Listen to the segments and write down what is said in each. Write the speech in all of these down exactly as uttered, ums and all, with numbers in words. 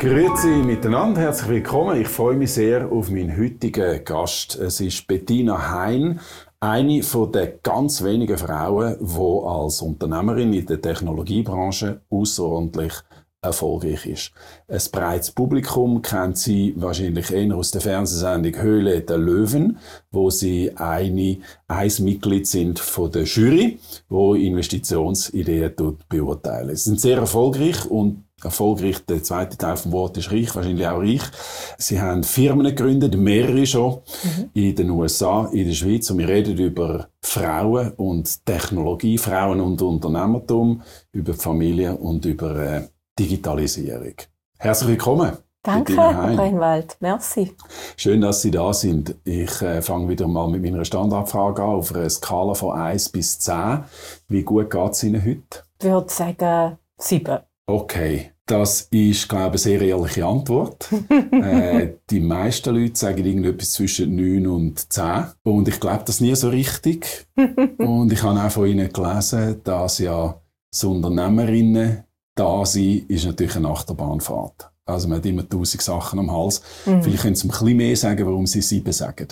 Grüezi miteinander, herzlich willkommen. Ich freue mich sehr auf meinen heutigen Gast. Es ist Bettina Hein, eine der ganz wenigen Frauen, die als Unternehmerin in der Technologiebranche außerordentlich erfolgreich ist. Ein breites Publikum kennt sie wahrscheinlich eher aus der Fernsehsendung Höhle der Löwen, wo sie eine, ein Mitglied sind von der Jury, wo Investitionsideen beurteilen. Sie sind sehr erfolgreich und erfolgreich, der zweite Teil vom Wort ist reich, wahrscheinlich auch reich. Sie haben Firmen gegründet, mehrere schon, mhm. in den U S A, in der Schweiz. Und wir reden über Frauen und Technologie, Frauen und Unternehmertum, über Familie und über äh, Digitalisierung. Herzlich willkommen. Danke, Herr Brennwald. Merci. Schön, dass Sie da sind. Ich äh, fange wieder mal mit meiner Standardfrage an, auf einer Skala von eins bis zehn. Wie gut geht es Ihnen heute? Ich würde sagen sieben. Okay, das ist, glaube ich, eine sehr ehrliche Antwort. äh, die meisten Leute sagen irgendetwas zwischen neun und zehn. Und ich glaube das nie so richtig. Und ich habe auch von Ihnen gelesen, dass ja so Unternehmerinnen da sind, ist natürlich eine Achterbahnfahrt. Also man hat immer tausend Sachen am Hals. Mhm. Vielleicht können Sie ein bisschen mehr sagen, warum Sie sieben sagen.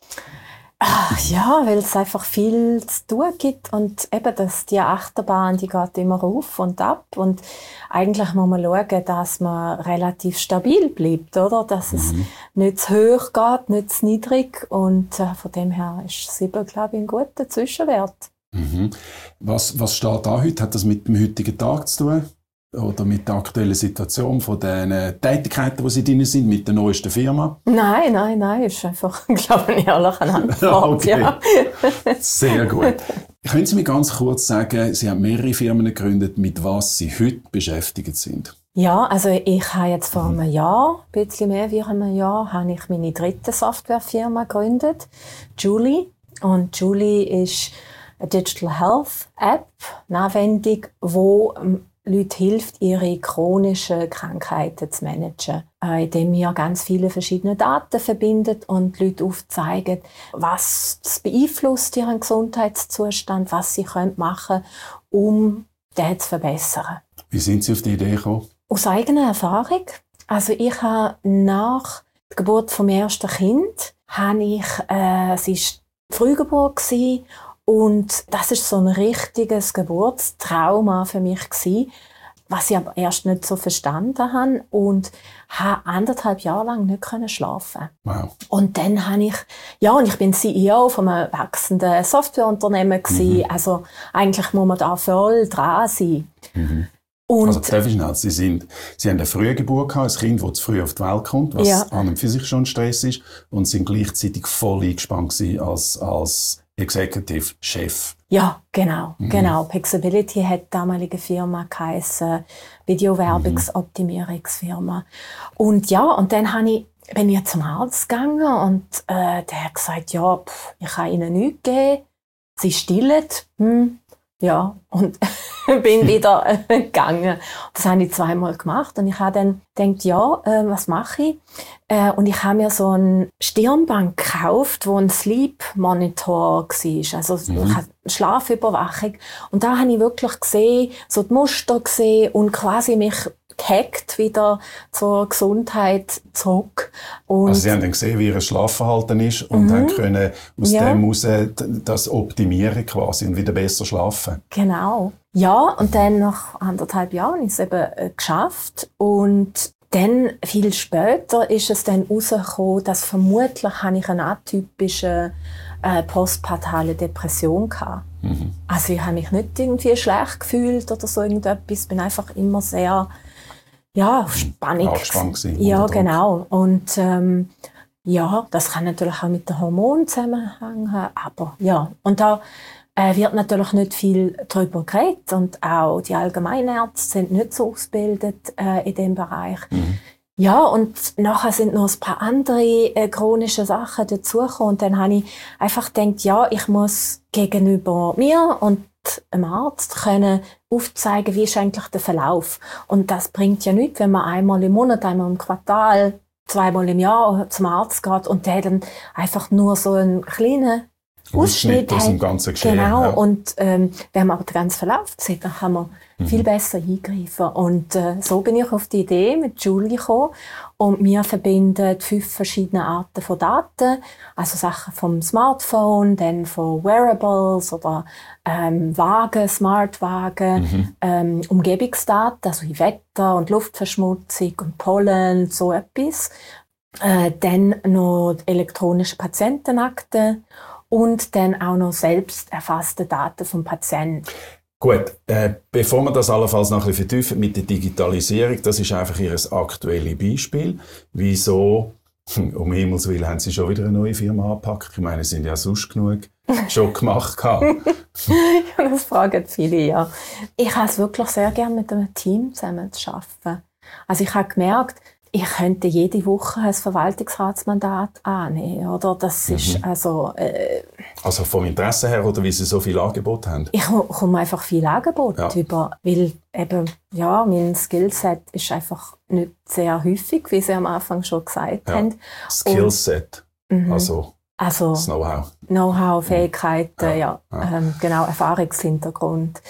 Ach, ja, weil es einfach viel zu tun gibt und eben dass die Achterbahn, die geht immer auf und ab und eigentlich muss man schauen, dass man relativ stabil bleibt, oder? Dass mhm. es nicht zu hoch geht, nicht zu niedrig und äh, von dem her ist sieben, glaube ich, ein guter Zwischenwert. Mhm. Was, was steht da heute? Hat das mit dem heutigen Tag zu tun? Oder mit der aktuellen Situation von den Tätigkeiten, die Sie drin sind, mit der neuesten Firma? Nein, nein, nein, ist einfach, glaube ich, ehrlich eine Antwort. Okay. Ja. Sehr gut. Können Sie mir ganz kurz sagen, Sie haben mehrere Firmen gegründet, mit was Sie heute beschäftigt sind? Ja, also ich habe jetzt vor einem Jahr, ein bisschen mehr wie einem Jahr, habe ich meine dritte Softwarefirma gegründet, Julie. Und Julie ist eine Digital Health App, eine Anwendung, die Leute hilft, ihre chronischen Krankheiten zu managen, äh, indem wir ganz viele verschiedene Daten verbinden und Leute aufzeigen, was das beeinflusst ihren Gesundheitszustand, was sie machen können, um den zu verbessern. Wie sind Sie auf die Idee gekommen? Aus eigener Erfahrung. Also ich habe nach der Geburt vom ersten Kind, habe ich, äh, es war Frühgeburt gewesen, und das ist so ein richtiges Geburtstrauma für mich gewesen, was ich aber erst nicht so verstanden habe und habe anderthalb Jahre lang nicht schlafen. Wow. Und dann habe ich, ja, und ich bin C E O von einem wachsenden Softwareunternehmen gewesen. Mhm. Also eigentlich muss man da voll dran sein. Mhm. Und also darf ich schnell, Sie, sind, Sie haben eine frühe Geburt gehabt, ein Kind, das zu früh auf die Welt kommt, was ja. an und für sich schon Stress ist, und sind gleichzeitig voll eingespannt gewesen als, als Executive Chef. Ja, genau, mhm. genau. Pixability hat die damalige Firma geheissen, Videowerbungsoptimierungsfirma. Und ja, und dann habe ich, bin ich zum Arzt gegangen und äh, der hat gesagt, ja, pff, ich kann Ihnen nichts geben, Sie stillen. Hm. Ja, und bin wieder äh, gegangen. Das habe ich zweimal gemacht und ich habe dann gedacht, ja, äh, was mache ich? Äh, und ich habe mir so ein Stirnband gekauft, wo ein Sleep Monitor war, also mhm. Schlafüberwachung. Und da habe ich wirklich gesehen, so die Muster gesehen und quasi mich gehackt wieder zur Gesundheit zurück. Und also Sie haben dann gesehen, wie Ihr Schlafverhalten ist und mhm. haben können aus ja. dem heraus das optimieren quasi und wieder besser schlafen. Genau. Ja, und dann nach anderthalb Jahren habe ich es eben äh, geschafft. Und dann, viel später, ist es dann herausgekommen, dass vermutlich habe ich eine atypische äh, postpartale Depression hatte. Mhm. Also ich habe mich nicht irgendwie schlecht gefühlt oder so irgendetwas. Ich bin einfach immer sehr ja, spannend. Angespannt gewesen, ja, genau. Und ähm, ja, das kann natürlich auch mit den Hormonen zusammenhängen. Aber ja, und da äh, wird natürlich nicht viel darüber geredet. Und auch die Allgemeinärzte sind nicht so ausgebildet äh, in diesem Bereich. Mhm. Ja, und nachher sind noch ein paar andere äh, chronische Sachen dazugekommen. Und dann habe ich einfach gedacht, ja, ich muss gegenüber mir und einem Arzt können aufzeigen, wie ist eigentlich der Verlauf. Und das bringt ja nichts, wenn man einmal im Monat, einmal im Quartal, zweimal im Jahr zum Arzt geht und der dann einfach nur so einen kleinen Ausschnitt aus dem ganzen Geschehen. Genau, ja. und ähm, wenn man aber den ganzen Verlauf sieht, dann kann man mhm. viel besser eingreifen. Und äh, so bin ich auf die Idee mit Julie gekommen. Und wir verbinden fünf verschiedene Arten von Daten, also Sachen vom Smartphone, dann von Wearables oder ähm, Wagen, Smartwagen, mhm. ähm, Umgebungsdaten, also wie Wetter und Luftverschmutzung und Pollen, so etwas. Äh, dann noch elektronische Patientenakten und dann auch noch selbst erfasste Daten vom Patienten. Gut, äh, bevor wir das allenfalls noch ein bisschen vertiefen mit der Digitalisierung, das ist einfach Ihr aktuelles Beispiel. Wieso, um Himmels Willen, haben Sie schon wieder eine neue Firma angepackt? Ich meine, Sie sind ja sonst genug schon gemacht. Ja, das fragen viele, ja. Ich habe es wirklich sehr gerne mit einem Team zusammen zu arbeiten. Also ich habe gemerkt, ich könnte jede Woche ein Verwaltungsratsmandat annehmen, oder? Das mhm. ist also... Äh, also vom Interesse her oder wie Sie so viel Angebot haben? Ich komme einfach viel Angebot ja. über, weil eben, ja, mein Skillset ist einfach nicht sehr häufig, wie Sie am Anfang schon gesagt ja. haben. Skillset, Und, also, also das Know-how. Know-how, Fähigkeiten, ja, ja. ja. Ähm, genau, Erfahrungshintergrund.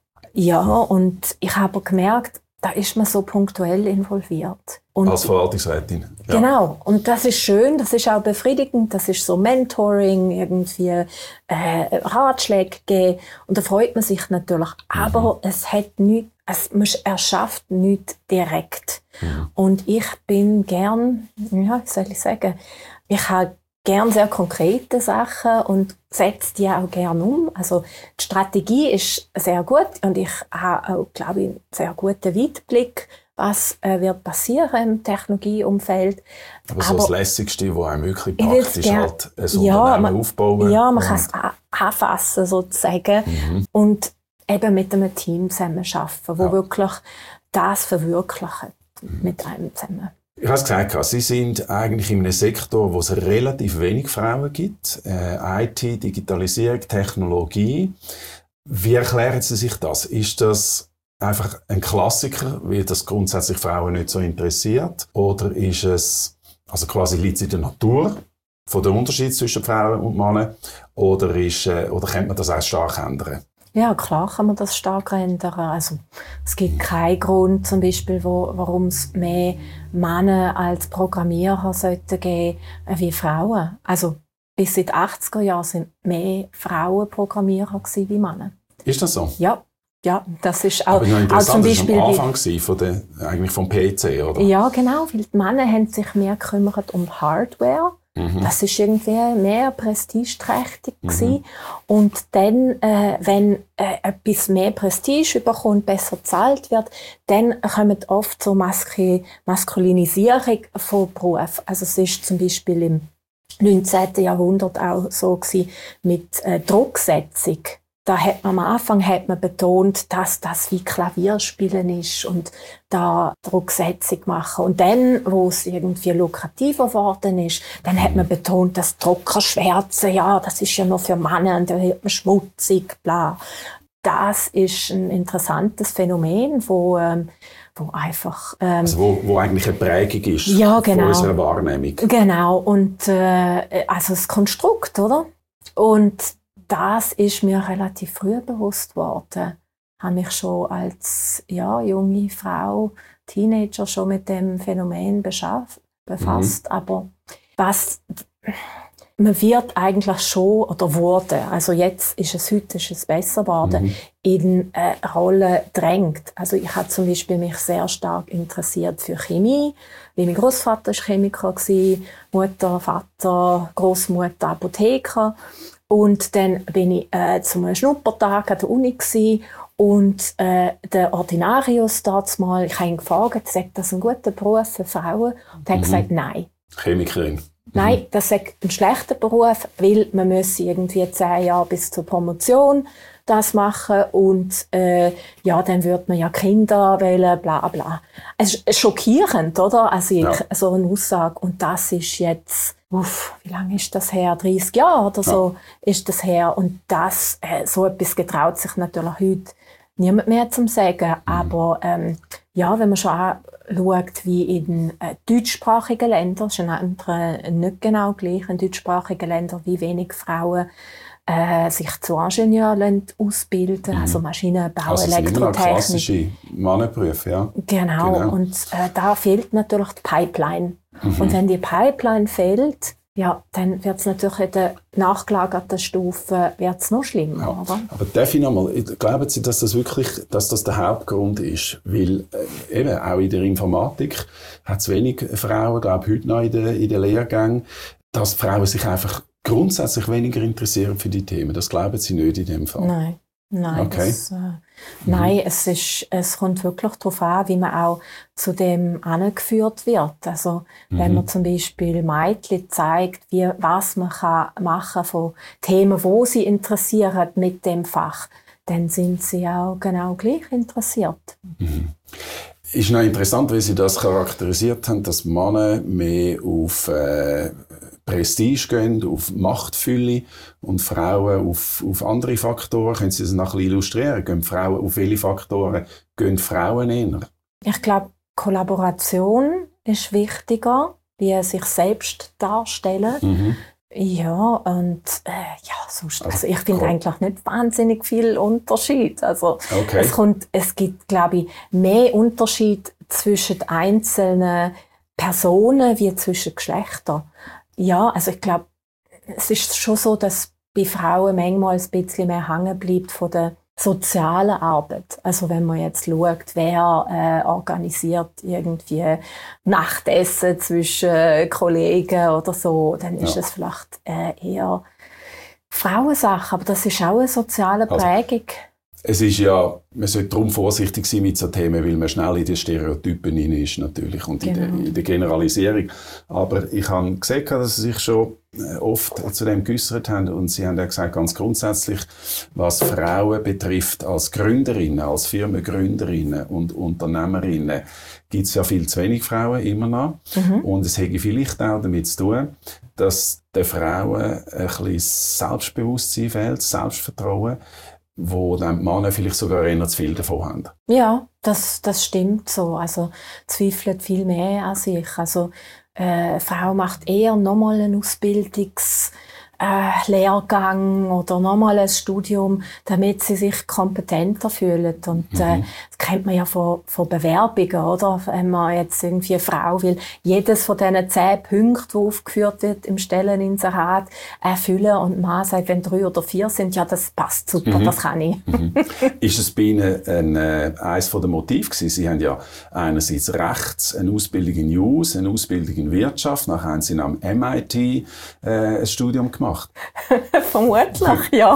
Ja, und ich habe gemerkt, da ist man so punktuell involviert. Und als Verwaltungsrätin. Ja. Genau. Und das ist schön, das ist auch befriedigend, das ist so Mentoring, irgendwie äh, Ratschläge geben. Und da freut man sich natürlich. Mhm. Aber es hat nichts, es, man erschafft nichts direkt. Mhm. Und ich bin gern, ja, wie soll ich sagen, ich habe gern sehr konkrete Sachen und setze die auch gern um. Also die Strategie ist sehr gut und ich habe auch, glaube ich, einen sehr guten Weitblick, was äh, wird passieren im Technologieumfeld. Aber so Aber das Lässigste, was einem wirklich packt, ist halt ein ja, Unternehmen man, aufbauen. Ja, man kann es anfassen sozusagen mhm. und eben mit einem Team zusammen arbeiten, das ja. wirklich das verwirklicht mhm. mit einem zusammen. Ich habe es gesagt, Sie sind eigentlich in einem Sektor, wo es relativ wenig Frauen gibt. Äh, I T, Digitalisierung, Technologie. Wie erklären Sie sich das? Ist das einfach ein Klassiker, weil das grundsätzlich Frauen nicht so interessiert? Oder ist es, also quasi liegt es in der Natur von der Unterschied zwischen Frauen und Männern? Oder, ist, äh, oder könnte man das auch stark ändern? Ja, klar kann man das stark ändern. Also, es gibt keinen Grund, zum Beispiel, wo, warum es mehr Männer als Programmierer sollten geben wie Frauen. Also, bis in den achtziger Jahren sind mehr Frauen Programmierer gewesen wie Männer. Ist das so? Ja. Ja, das ist auch, Aber ja, auch zum das Beispiel war am Anfang von der, eigentlich vom P C, oder? Ja, genau, weil die Männer haben sich mehr gekümmert um Hardware. Mhm. Das ist irgendwie mehr prestigeträchtig gewesen. Mhm. Und dann, äh, wenn äh, etwas mehr Prestige bekommt, besser bezahlt wird, dann kommt oft so Maske, Maskulinisierung von Berufen. Also es ist zum Beispiel im neunzehnten Jahrhundert auch so gewesen mit äh, Drucksetzung. Da hat man am Anfang hat man betont, dass das wie Klavierspielen ist und da Drucksetzung machen. Und dann, wo es irgendwie lukrativer geworden ist, dann hat man betont, dass Druckerschwärze, ja, das ist ja nur für Männer und da wird man schmutzig, bla. Das ist ein interessantes Phänomen, wo, ähm, wo einfach... Ähm, also wo, wo eigentlich eine Prägung ist ja, genau. von unserer Wahrnehmung. Genau, und äh, also das Konstrukt, oder? Und das ist mir relativ früh bewusst worden. Ich habe mich schon als ja, junge Frau, Teenager schon mit dem Phänomen befasst. Mhm. Aber was man wird eigentlich schon oder wurde, also jetzt ist es heute ist es besser geworden, mhm. in eine Rolle drängt. Also ich habe zum Beispiel mich sehr stark interessiert für Chemie, weil mein Großvater war Chemiker, Mutter, Vater, Großmutter Apotheker. Und dann bin ich äh, zum Schnuppertag an der Uni gewesen, und äh, der Ordinarius dort mal, ich habe ihn gefragt, sagt das ein guter Beruf für Frauen? Und er hat mhm. gesagt, nein. Chemikerin. Mhm. Nein, das ist ein schlechter Beruf, weil man müsse irgendwie zehn Jahre bis zur Promotion das machen und äh, ja, dann würde man ja Kinder wählen, bla bla. Es ist schockierend, oder? Also ja. so eine Aussage. Und das ist jetzt, uff, wie lange ist das her? dreißig Jahre oder so ja. ist das her. Und das, äh, so etwas getraut sich natürlich heute niemand mehr zu sagen. Mhm. Aber ähm, ja, wenn man schon anschaut, wie in äh, deutschsprachigen Ländern, ist in anderen nicht genau gleich, in deutschsprachigen Ländern, wie wenig Frauen äh, sich zu Ingenieur ausbilden, mhm. also Maschinenbau, also Elektrotechnik. Also klassische Mannenberufe, ja. Genau, genau. Und äh, da fehlt natürlich die Pipeline. Mhm. Und wenn die Pipeline fehlt, ja, dann wird es natürlich in der nachgelagerten Stufe wird's noch schlimmer. Ja. Oder? Aber darf ich noch mal, glauben Sie, dass das wirklich dass das der Hauptgrund ist? Weil äh, eben auch in der Informatik hat es wenig Frauen, glaube ich, heute noch in den, in den Lehrgängen, dass die Frauen sich einfach grundsätzlich weniger interessieren für die Themen. Das glauben Sie nicht in dem Fall? Nein. Nein, okay. das, äh, mhm. nein es, ist, es kommt wirklich darauf an, wie man auch zu dem angeführt wird. Also, mhm. wenn man zum Beispiel Mädchen zeigt, wie, was man kann machen von Themen, wo sie interessieren mit dem Fach, dann sind sie auch genau gleich interessiert. Mhm. Ist noch interessant, wie Sie das charakterisiert haben, dass Männer mehr auf äh, Prestige gehen, auf Machtfülle und Frauen auf, auf andere Faktoren. Können Sie das noch ein bisschen illustrieren? Gehen Frauen auf welche Faktoren gehen Frauen eher? Ich glaube, Kollaboration ist wichtiger, wie sich selbst darstellen. Mhm. Ja, und äh, ja, sonst, also ich finde eigentlich nicht wahnsinnig viel Unterschied. Also okay. es, kommt, es gibt, glaube ich, mehr Unterschied zwischen einzelnen Personen wie zwischen Geschlechtern. Ja, also ich glaube, es ist schon so, dass bei Frauen manchmal ein bisschen mehr hängen bleibt von der sozialen Arbeit. Also wenn man jetzt schaut, wer äh, organisiert irgendwie Nachtessen zwischen Kollegen oder so, dann ist ja. es vielleicht äh, eher Frauensache, aber das ist auch eine soziale Prägung. Also, es ist ja, man sollte darum vorsichtig sein mit so Themen, weil man schnell in die Stereotypen hinein ist natürlich und genau. in, der, in der Generalisierung. Aber ich habe gesehen, dass Sie sich schon oft zu dem geäussert haben und Sie haben ja gesagt, ganz grundsätzlich, was Frauen betrifft als Gründerinnen, als Firmengründerinnen und Unternehmerinnen, gibt es ja viel zu wenig Frauen immer noch. Mhm. Und es hätte vielleicht auch damit zu tun, dass den Frauen ein bisschen Selbstbewusstsein fehlt, Selbstvertrauen, wo dann die Männer vielleicht sogar eher zu viel davon haben. Ja, das, das stimmt so. Also zweifelt viel mehr an sich. Also äh, eine Frau macht eher nochmal einen Ausbildungs- Äh, Lehrgang oder nochmal ein Studium, damit sie sich kompetenter fühlen. Und äh, mhm. das kennt man ja von, von Bewerbungen, oder? Wenn man jetzt irgendwie eine Frau will, jedes von diesen zehn Punkten, die aufgeführt wird im Stelleninserat, erfüllen und der Mann sagt, wenn drei oder vier sind, ja, das passt super, mhm. das kann ich. Mhm. Ist es bei Ihnen ein, äh, eines der Motive gewesen? Sie haben ja einerseits Rechts, eine Ausbildung in Jus, eine Ausbildung in Wirtschaft, nachher haben Sie am M I T äh, ein Studium gemacht. Vermutlich, ja.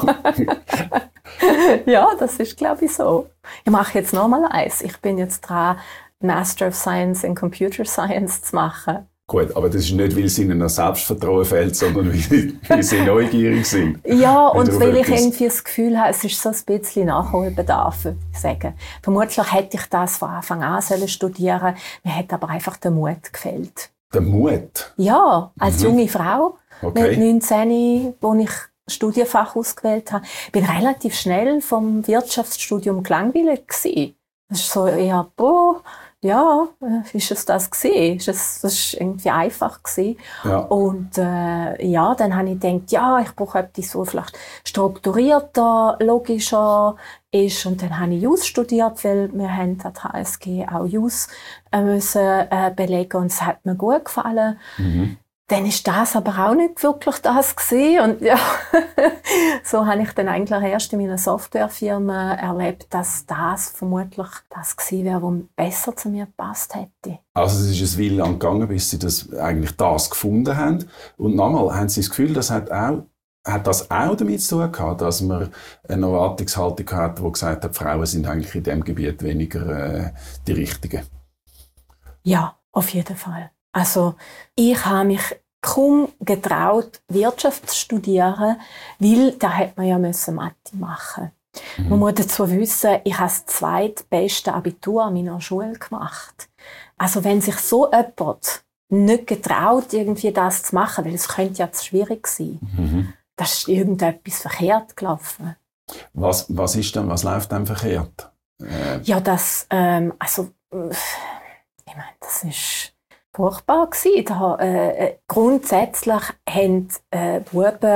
Ja, das ist, glaube ich, so. Ich mache jetzt noch mal eins. Ich bin jetzt dran, Master of Science in Computer Science zu machen. Gut, aber das ist nicht, weil es Ihnen noch Selbstvertrauen fehlt, sondern weil, weil Sie neugierig sind. Ja, und weil ich irgendwie das Gefühl habe, es ist so ein bisschen Nachholbedarf, würde ich sagen. Vermutlich hätte ich das von Anfang an studieren sollen. Mir hat aber einfach der Mut gefehlt. Der Mut? Ja, als mhm. junge Frau. Okay. Mit neunzehn, wo ich Studienfach ausgewählt habe, bin relativ schnell vom Wirtschaftsstudium gelangweilt gewesen. Das ist so eher, boah, ja, ist es das gewesen? Ist es, das ist irgendwie einfach gewesen. Ja. Und äh, ja, dann habe ich gedacht, ja, ich brauche etwas, was vielleicht strukturierter, logischer ist. Und dann habe ich Jus studiert, weil wir haben an der H S G auch Jus äh, müssen äh, belegen und es hat mir gut gefallen. Mhm. Dann ist das aber auch nicht wirklich das gewesen. Und ja, so habe ich dann eigentlich erst in meiner Softwarefirma erlebt, dass das vermutlich das gewesen wäre, was besser zu mir gepasst hätte. Also es ist ein Weile lang gegangen, bis Sie das, eigentlich das gefunden haben. Und nochmal, haben Sie das Gefühl, das hat auch Hat das auch damit zu tun gehabt, dass man eine Erwartungshaltung hat, die gesagt hat, Frauen sind eigentlich in diesem Gebiet weniger äh, die Richtigen? Ja, auf jeden Fall. Also ich habe mich kaum getraut, Wirtschaft zu studieren, weil da hätte man ja müssen Mathe machen. Mhm. Man muss dazu wissen, ich habe das zweitbeste Abitur an meiner Schule gemacht. Also wenn sich so jemand nicht getraut, irgendwie das zu machen, weil es könnte ja zu schwierig sein, mhm. da ist irgendetwas verkehrt gelaufen. Was, was ist denn, was läuft denn verkehrt? Äh. Ja, das, ähm, also, ich meine, das ist furchtbar gewesen. Da, äh, grundsätzlich haben äh, Buben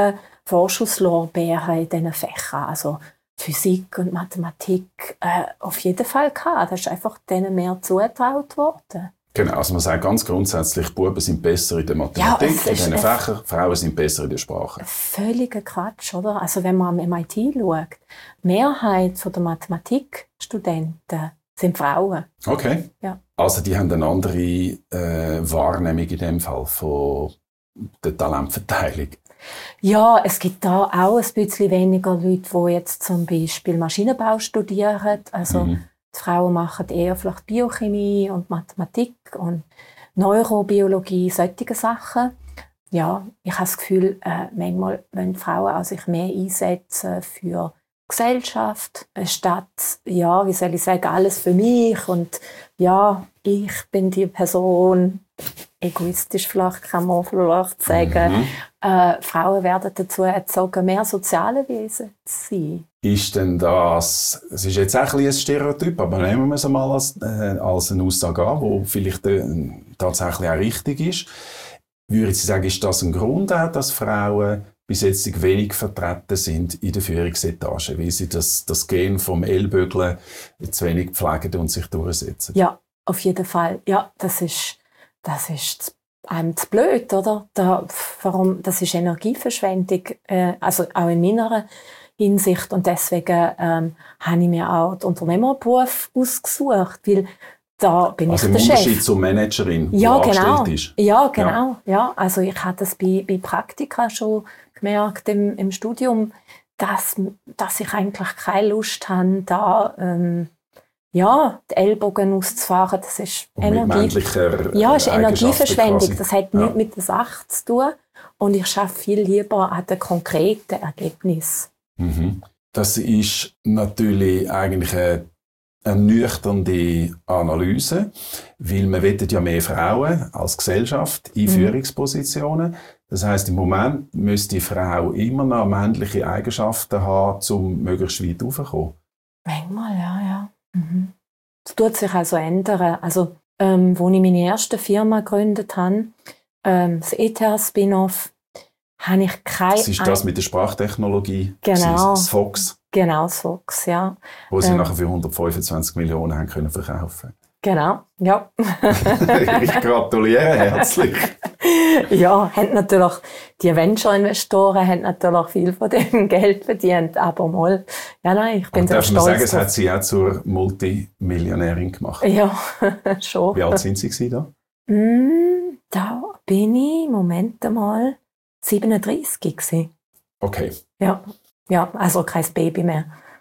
Vorschusslorbeeren in diesen Fächern. Also Physik und Mathematik äh, auf jeden Fall gehabt. Da ist einfach denen mehr zugetraut worden. Genau, also man sagt ganz grundsätzlich, Buben sind besser in der Mathematik, ja, in diesen Fächern, Frauen sind besser in der Sprache. Völliger Quatsch, oder? Also wenn man am M I T schaut, die Mehrheit der Mathematikstudenten sind Frauen. Okay. Ja. Also die haben eine andere äh, Wahrnehmung in dem Fall von der Talentverteilung. Ja, es gibt da auch ein bisschen weniger Leute, die jetzt zum Beispiel Maschinenbau studieren. Also mhm. die Frauen machen eher vielleicht Biochemie und Mathematik und Neurobiologie, solche Sachen. Ja, ich habe das Gefühl, äh, manchmal wollen Frauen auch sich mehr einsetzen für Gesellschaft, statt, ja, wie soll ich sagen, alles für mich und ja, ich bin die Person, egoistisch vielleicht kann man vielleicht sagen, mhm. äh, Frauen werden dazu erzogen, mehr soziale Wesen zu sein. Ist denn das, es ist jetzt auch ein, ein Stereotyp, aber nehmen wir es mal als, äh, als eine Aussage an, die vielleicht äh, tatsächlich auch richtig ist. Würde ich sagen, ist das ein Grund auch, dass Frauen bis jetzt wenig vertreten sind in der Führungsetage, weil sie das, das Gen vom Ellbögeln zu wenig pflegen und sich durchsetzen? Ja, auf jeden Fall. Ja, das ist, das ist einem zu blöd, oder? Da, warum, das ist Energieverschwendung, äh, also auch in meiner Hinsicht. Und deswegen ähm, habe ich mir auch den Unternehmerberuf ausgesucht, weil da bin also ich der Chef. Also im Unterschied zur Managerin, die ja, genau. angestellt ist. Ja, genau. Ja. Ja, also ich habe das bei, bei Praktika schon gemerkt im, im Studium, dass, dass ich eigentlich keine Lust habe, da ähm, ja, die Ellbogen auszufahren. Das ist, Energie- ja, ist Energieverschwendung. Quasi. Das hat ja. nichts mit der Sache zu tun. Und ich arbeite viel lieber an den konkreten Ergebnissen. Mhm. Das ist natürlich eigentlich eine eine nüchterne Analyse, weil wir wollen ja mehr Frauen als Gesellschaft in mhm. Führungspositionen. Das heisst, im Moment müsste die Frau immer noch männliche Eigenschaften haben, um möglichst weit raufzukommen. Manchmal, ja, ja. Mhm. Das tut sich also ändern. Also, ähm, als ich meine erste Firma gegründet habe, ähm, das E T H-Spin-Off, habe ich keine... Das ist das mit der Sprachtechnologie, genau. das Fox. Genau, das Fox, ja. Wo sie ähm, nachher für hundertfünfundzwanzig Millionen haben können verkaufen. Genau, ja. Ich gratuliere herzlich. Ja, haben natürlich, die Venture-Investoren haben natürlich viel von dem Geld verdient, aber mal, ja nein, ich bin und sehr darf stolz. Darf man sagen, es hat sie auch zur Multimillionärin gemacht? Ja, schon. Wie alt sind Sie da? Mm, da bin ich, Moment mal, siebenunddreißig gewesen. Okay. Ja. Ja, also kein Baby mehr.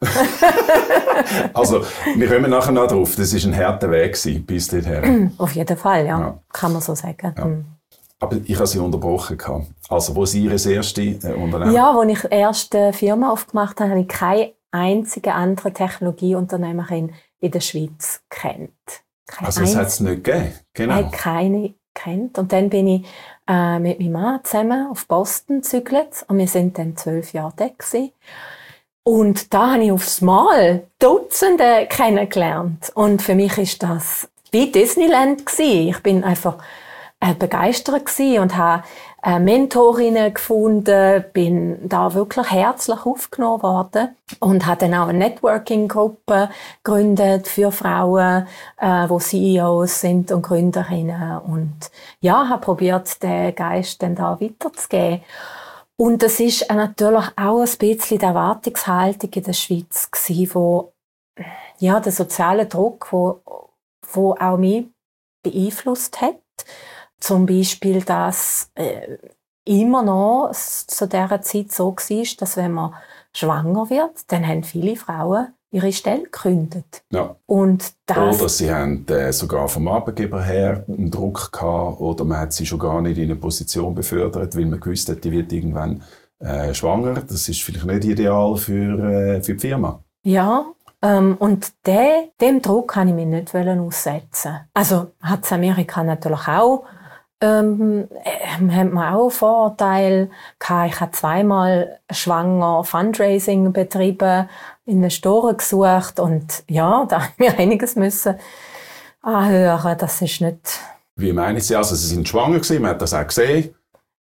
Also, wir kommen nachher noch drauf. Das war ein harter Weg bis dorthin. Auf jeden Fall, ja. ja. Kann man so sagen. Ja. Aber ich habe Sie unterbrochen. Also, wo Sie Ihre erste äh, Unternehmen... Ja, als ich die erste Firma aufgemacht habe, habe ich keine einzige andere Technologieunternehmerin in der Schweiz kennt. Keine also, es hat es nicht gegeben? Genau. Ich habe keine kennt. Und dann bin ich äh, mit meinem Mann zusammen auf Boston gezügelt und wir sind dann zwölf Jahre da gewesen. Und da habe ich aufs Mal Dutzende kennengelernt. Und für mich ist das wie Disneyland gewesen. Ich bin einfach äh, begeistert gewesen und habe äh, Mentorinnen gefunden, bin da wirklich herzlich aufgenommen worden und habe dann auch eine Networking-Gruppe gegründet für Frauen, äh, wo C E Os sind und Gründerinnen. Und ja, habe probiert, den Geist dann da weiterzugeben. Und das ist natürlich auch ein bisschen die Erwartungshaltung in der Schweiz gewesen, wo, ja, der soziale Druck, wo, wo auch mich beeinflusst hat. Zum Beispiel, dass äh, immer noch zu dieser Zeit so war, dass wenn man schwanger wird, dann haben viele Frauen ihre Stelle gekündigt. Ja. Und das oder sie haben äh, sogar vom Arbeitgeber her einen Druck gehabt, oder man hat sie schon gar nicht in eine Position befördert, weil man gewusst hat, die wird irgendwann äh, schwanger. Das ist vielleicht nicht ideal für, äh, für die Firma. Ja, ähm, und de, dem Druck kann ich mich nicht aussetzen. Also hat es Amerika natürlich auch. Ähm, äh, haben wir auch Vorurteile gehabt. Ich habe zweimal schwanger Fundraising betrieben, Investoren gesucht und ja, da haben wir einiges müssen anhören. Das ist nicht... Wie meinen Sie? Also Sie sind schwanger gewesen, man hat das auch gesehen.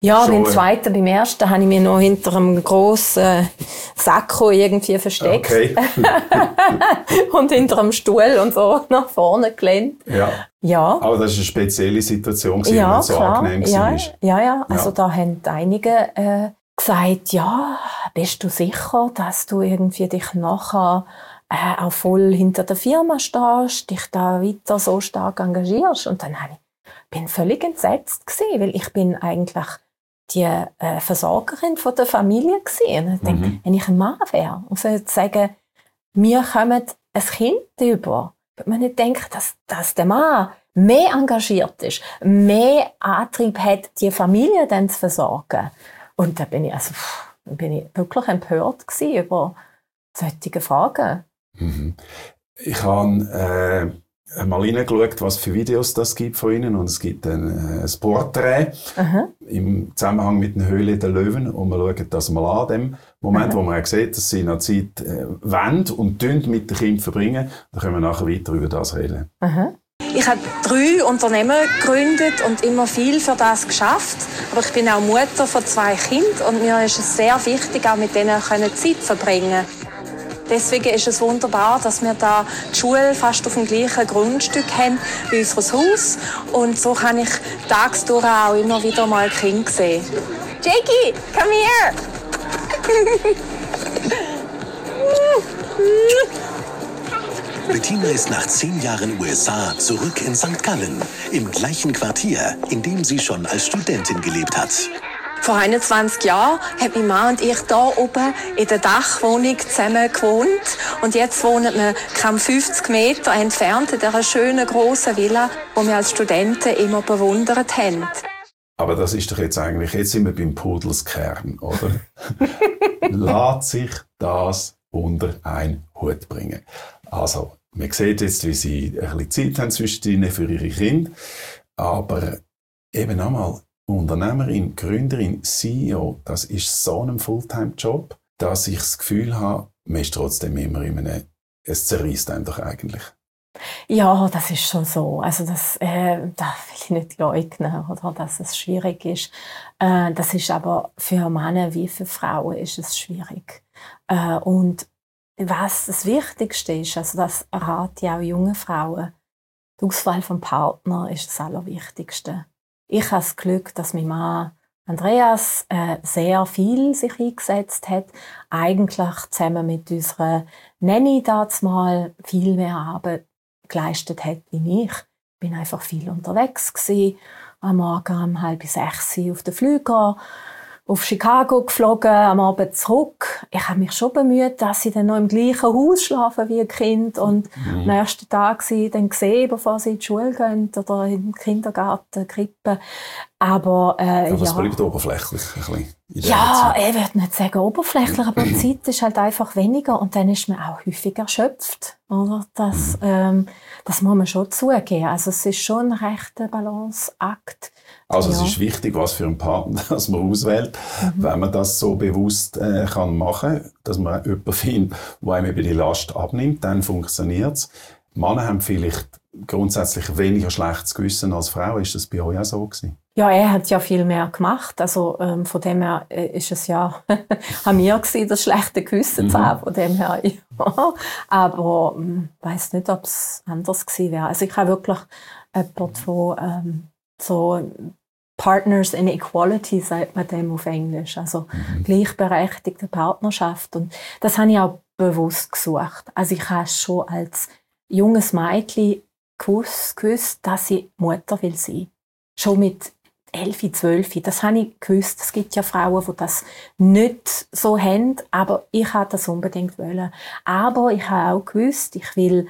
Ja, schon, beim zweiten, beim ersten habe ich mich noch hinter einem grossen Sakko irgendwie versteckt. Okay. Und hinter einem Stuhl und so nach vorne gelehnt. Ja. Ja. Aber das war eine spezielle Situation, ja, wenn es so klar. angenehm ja, war. ja, ja. Also ja. da haben einige äh, gesagt, ja, bist du sicher, dass du irgendwie dich nachher äh, auch voll hinter der Firma stehst, dich da weiter so stark engagierst? Und dann habe ich bin völlig entsetzt gewesen, weil ich bin eigentlich die äh, Versorgerin von der Familie gewesen. Und ich denke, Mhm. wenn ich ein Mann wäre und würde sagen, wir kommen ein Kind über, würde man nicht denken, dass, dass der Mann mehr engagiert ist, mehr Antrieb hat, die Familie dann zu versorgen. Und da bin ich, also, bin ich wirklich empört gewesen über solche Fragen. Mhm. Ich habe äh mal reingeschaut, was für Videos das gibt von ihnen. Und es gibt ein, äh, ein Porträt Aha. im Zusammenhang mit der Höhle der Löwen. Und wir schauen das mal an, dem Moment, Aha. wo man sieht, dass sie noch Zeit äh, wollen und mit den Kindern verbringen. Dann können wir nachher weiter über das reden. Aha. Ich habe drei Unternehmen gegründet und immer viel für das geschafft. Aber ich bin auch Mutter von zwei Kindern und mir ist es sehr wichtig, auch mit denen Zeit zu verbringen. Deswegen ist es wunderbar, dass wir da die Schule fast auf dem gleichen Grundstück haben wie unser Haus. Und so kann ich tagsdurch auch immer wieder mal Kinder sehen. Jakey, come here! Bettina ist nach zehn Jahren U S A zurück in Sankt Gallen, im gleichen Quartier, in dem sie schon als Studentin gelebt hat. Vor einundzwanzig Jahren haben mein Mann und ich hier oben in der Dachwohnung zusammen gewohnt. Und jetzt wohnen wir kaum fünfzig Meter entfernt in dieser schönen grossen Villa, die wir als Studenten immer bewundert haben. Aber das ist doch jetzt eigentlich, jetzt sind wir beim Pudelskern, oder? Lässt sich das unter einen Hut bringen. Also, man sieht jetzt, wie sie ein bisschen Zeit haben zwischen für ihre Kinder. Aber eben einmal, Unternehmerin, Gründerin, C E O, das ist so ein Fulltime-Job, dass ich das Gefühl habe, man ist trotzdem immer in einem, es zerreißt einem doch eigentlich. Ja, das ist schon so. Also das, äh, das will ich nicht leugnen, oder, dass es schwierig ist. Äh, das ist aber für Männer wie für Frauen ist es schwierig. Äh, und was das Wichtigste ist, also das rate ich auch junge Frauen, die Auswahl vom Partner ist das Allerwichtigste. Ich habe das Glück, dass mein Mann Andreas äh, sehr viel sich eingesetzt hat, eigentlich zusammen mit unserer Nanny mal viel mehr Arbeit geleistet hat wie ich. Ich bin einfach viel unterwegs gewesen. Am Morgen um halb sechs auf den Flüger auf Chicago geflogen, am Abend zurück. Ich habe mich schon bemüht, dass sie dann noch im gleichen Haus schlafen wie ein Kind und mhm. am nächsten Tag sie dann sehen, bevor sie in die Schule gehen oder in den Kindergarten, Krippe. Aber, äh, aber es ja. bleibt oberflächlich ein bisschen. Ja, ich würde nicht sagen oberflächlich, aber die Zeit ist halt einfach weniger und dann ist man auch häufig erschöpft. Oder? Das, mhm. ähm, das muss man schon zugeben. Also es ist schon ein rechter Balanceakt. Also ja. es ist wichtig, was für einen Partner das man auswählt, mhm. wenn man das so bewusst äh, kann machen, dass man jemanden findet, der einem eben die Last abnimmt, dann funktioniert es. Männer haben vielleicht grundsätzlich weniger schlechtes Gewissen als Frauen. Ist das bei euch auch so gewesen? Ja, er hat ja viel mehr gemacht. Also ähm, von dem her äh, ist es ja an mir gewesen, das schlechte Gewissen mhm. zu haben. Von dem her, ja. Aber ich ähm, weiss nicht, ob es anders gewesen wäre. Also ich habe wirklich jemanden von ähm, so Partners in Equality, sagt man dem auf Englisch. Also mhm. gleichberechtigte Partnerschaft. Und das habe ich auch bewusst gesucht. Also ich habe schon als junges Mädchen gewusst, gewusst, dass ich Mutter will sein. Schon mit elf, zwölf. Das habe ich gewusst. Es gibt ja Frauen, die das nicht so haben, aber ich wollte das unbedingt wollen. Aber ich habe auch gewusst, ich will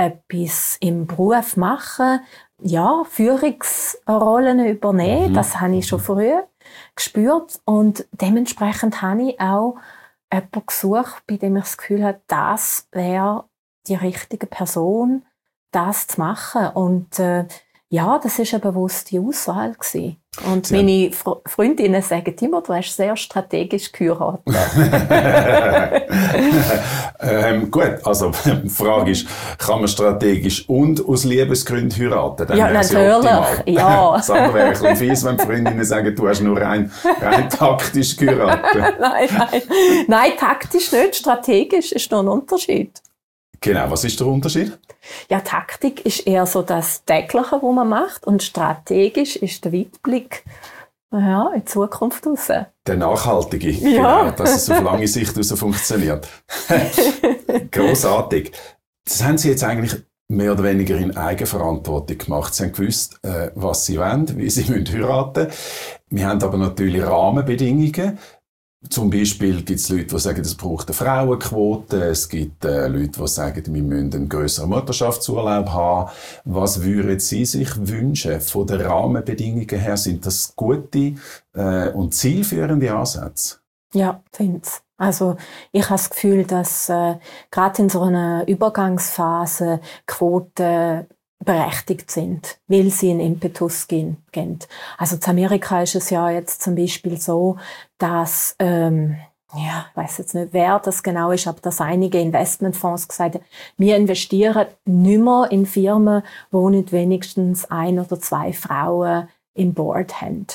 etwas im Beruf machen, ja, Führungsrollen übernehmen. Mhm. Das habe ich schon früh gespürt und dementsprechend habe ich auch jemanden gesucht, bei dem ich das Gefühl hatte, das wäre die richtige Person, das zu machen. Und äh, ja, das war eine bewusste Auswahl gewesen. Und Sie meine Fr- Freundinnen sagen immer, du hast sehr strategisch geheiratet. ähm, gut, also die Frage ist, kann man strategisch und aus Liebesgründen heiraten? Dann Ja, wäre es natürlich, optimal. ja. Das andere wäre ein bisschen fies, wenn die Freundinnen sagen, du hast nur rein, rein taktisch geheiratet. nein, nein. Nein, taktisch nicht, strategisch ist noch ein Unterschied. Genau, was ist der Unterschied? Ja, Taktik ist eher so das Tägliche, was man macht, und strategisch ist der Weitblick, ja, in die Zukunft raus. Der nachhaltige, Ja. genau, dass es auf lange Sicht raus funktioniert. Grossartig. Das haben Sie jetzt eigentlich mehr oder weniger in Eigenverantwortung gemacht. Sie haben gewusst, äh, was Sie wollen, wie Sie müssen heiraten. Wir haben aber natürlich Rahmenbedingungen. Zum Beispiel gibt es Leute, die sagen, es braucht eine Frauenquote. Es gibt äh, Leute, die sagen, wir müssen einen grösseren Mutterschaftsurlaub haben. Was würden Sie sich wünschen von den Rahmenbedingungen her? Sind das gute äh, und zielführende Ansätze? Ja, finde ich. Also ich habe das Gefühl, dass äh, gerade in so einer Übergangsphase Quoten berechtigt sind, weil sie einen Impetus geben. Also in Amerika ist es ja jetzt zum Beispiel so, dass, ähm, ja, ich weiss jetzt nicht, wer das genau ist, aber dass einige Investmentfonds gesagt haben, wir investieren nicht mehr in Firmen, wo nicht wenigstens ein oder zwei Frauen im Board haben.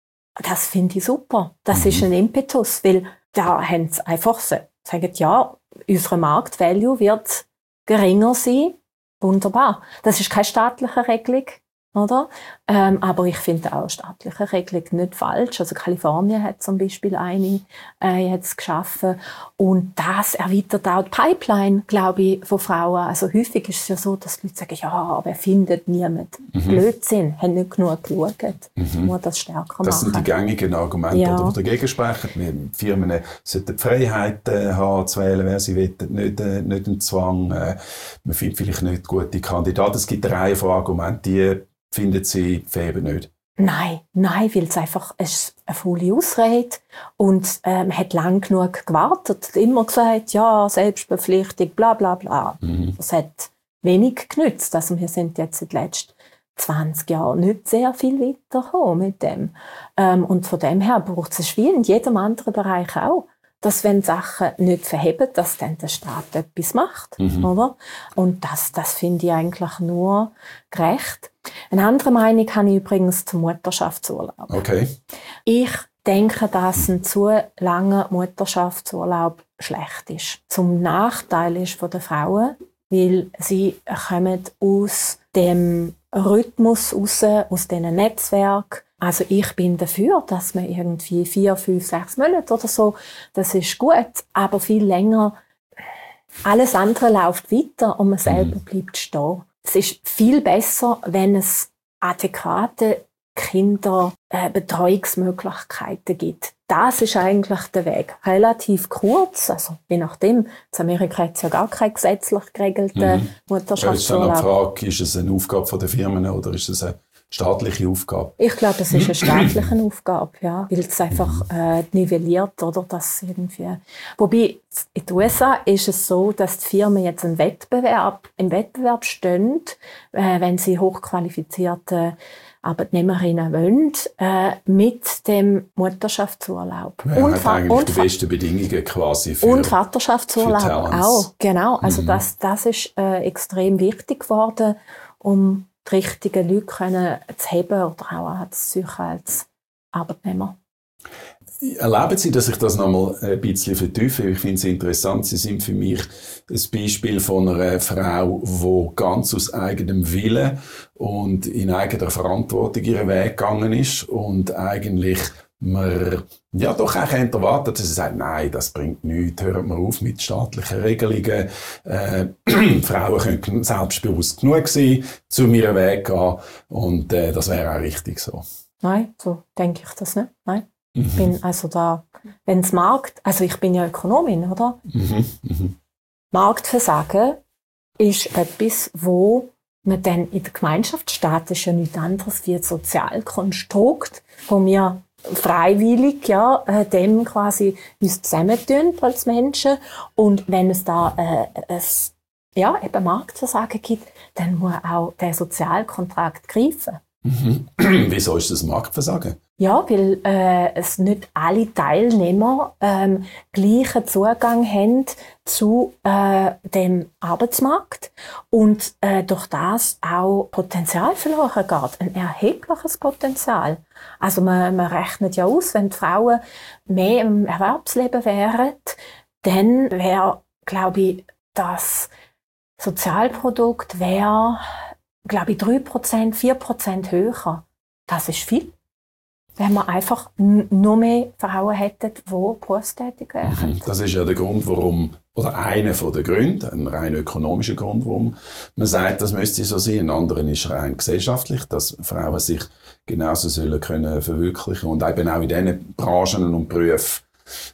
Das finde ich super. Das mhm. ist ein Impetus, weil da haben sie einfach so, sagen, ja, unser Marktvalue wird geringer sein. Wunderbar. Das ist keine staatliche Regelung, oder? Ähm, aber ich finde auch staatliche Regelung nicht falsch. Also Kalifornien hat zum Beispiel eine äh, jetzt geschaffen. Und das erweitert auch die Pipeline, glaube ich, von Frauen. Also häufig ist es ja so, dass die Leute sagen, ja, aber er findet niemand. Mhm. Blödsinn, haben nicht genug geschaut. Mhm. Muss das stärker machen. Das sind die gängigen Argumente, ja. die dagegen sprechen. Die Firmen sollten die Freiheit äh, haben, zu wählen, wer sie wollen, nicht, äh, nicht einen Zwang. Äh, man findet vielleicht nicht gute Kandidaten. Es gibt eine Reihe von Argumenten, die finden Sie fähig nicht? Nein, nein, weil es einfach es ist eine faule Ausrede und äh, man hat lang genug gewartet, immer gesagt, ja, Selbstbepflichtung, bla bla bla. Mhm. Das hat wenig genützt. Also wir sind jetzt in den letzten zwanzig Jahren nicht sehr viel weitergekommen mit dem. Ähm, und von dem her braucht es wie in jedem anderen Bereich auch, dass wenn Sachen nicht verheben, dass dann der Staat etwas macht. Mhm. Oder? Und das, das finde ich eigentlich nur gerecht. Eine andere Meinung habe ich übrigens zum Mutterschaftsurlaub. Okay. Ich denke, dass ein zu langer Mutterschaftsurlaub schlecht ist. Zum Nachteil ist von den Frauen, weil sie kommen aus dem Rhythmus raus, aus diesen Netzwerken. Also ich bin dafür, dass man irgendwie vier, fünf, sechs Monate oder so, das ist gut, aber viel länger, alles andere läuft weiter und man selber bleibt stehen. Es ist viel besser, wenn es adäquate Kinderbetreuungsmöglichkeiten gibt. Das ist eigentlich der Weg. Relativ kurz, also je nachdem. In Amerika hat es ja gar keinen gesetzlich geregelten mhm. Mutterschaftsurlaub. Ist dann eine Frage, ist es eine Aufgabe der Firmen oder ist es eine staatliche Aufgabe? Ich glaube, es ist eine staatliche Aufgabe, ja, weil es einfach äh, nivelliert, oder, dass irgendwie. Wobei in den U S A ist es so, dass die Firmen jetzt im Wettbewerb, im Wettbewerb stehen, äh, wenn sie hochqualifizierte Arbeitnehmerinnen wollen, äh, mit dem Mutterschaftsurlaub. Ja, und hat Fa- eigentlich und die Fa- besten Bedingungen quasi für und Vaterschaftsurlaub für Talents. auch, genau. Also Mhm. das, das ist äh, extrem wichtig geworden, um die richtigen Leute können zu haben oder auch anzusuchen als Arbeitnehmer. Erleben Sie, dass ich das nochmal ein bisschen vertiefe? Ich finde es interessant. Sie sind für mich ein Beispiel von einer Frau, die ganz aus eigenem Willen und in eigener Verantwortung ihren Weg gegangen ist und eigentlich man ja doch auch erwartet, dass sie sagt, nein, das bringt nichts, hört mal auf mit staatlichen Regelungen. Äh, Frauen können selbstbewusst genug sein, zu ihrem Weg gehen und äh, das wäre auch richtig so. Nein, so denke ich das nicht. Nein. Mhm. Ich bin also da, wenn es Markt, also ich bin ja Ökonomin, oder? Mhm. Mhm. Marktversagen ist etwas, wo man dann in der Gemeinschaft steht, ist ja nichts anderes wie ein Sozialkonstrukt, wo wir freiwillig ja, äh, dem quasi uns zusammentun als Menschen. Und wenn es da äh, es, ja, eben Marktversagen gibt, dann muss auch der Sozialkontrakt greifen. Mhm. Wieso ist das Marktversagen? Ja, weil äh, es nicht alle Teilnehmer ähm, gleichen Zugang haben zu äh, dem Arbeitsmarkt und äh, durch das auch Potenzial verloren geht, ein erhebliches Potenzial. Also man, man rechnet ja aus, wenn die Frauen mehr im Erwerbsleben wären, dann wäre, glaube ich, das Sozialprodukt wäre, glaube ich, drei Prozent, vier Prozent höher. Das ist viel. Wenn wir einfach n- nur mehr Frauen hätten, die berufstätig wären. Das ist ja der Grund, warum, oder einer der Gründe, ein rein ökonomischer Grund, warum man sagt, das müsste so sein. Ein anderer ist rein gesellschaftlich, dass Frauen sich genauso sollen können verwirklichen und eben auch in den Branchen und Berufen,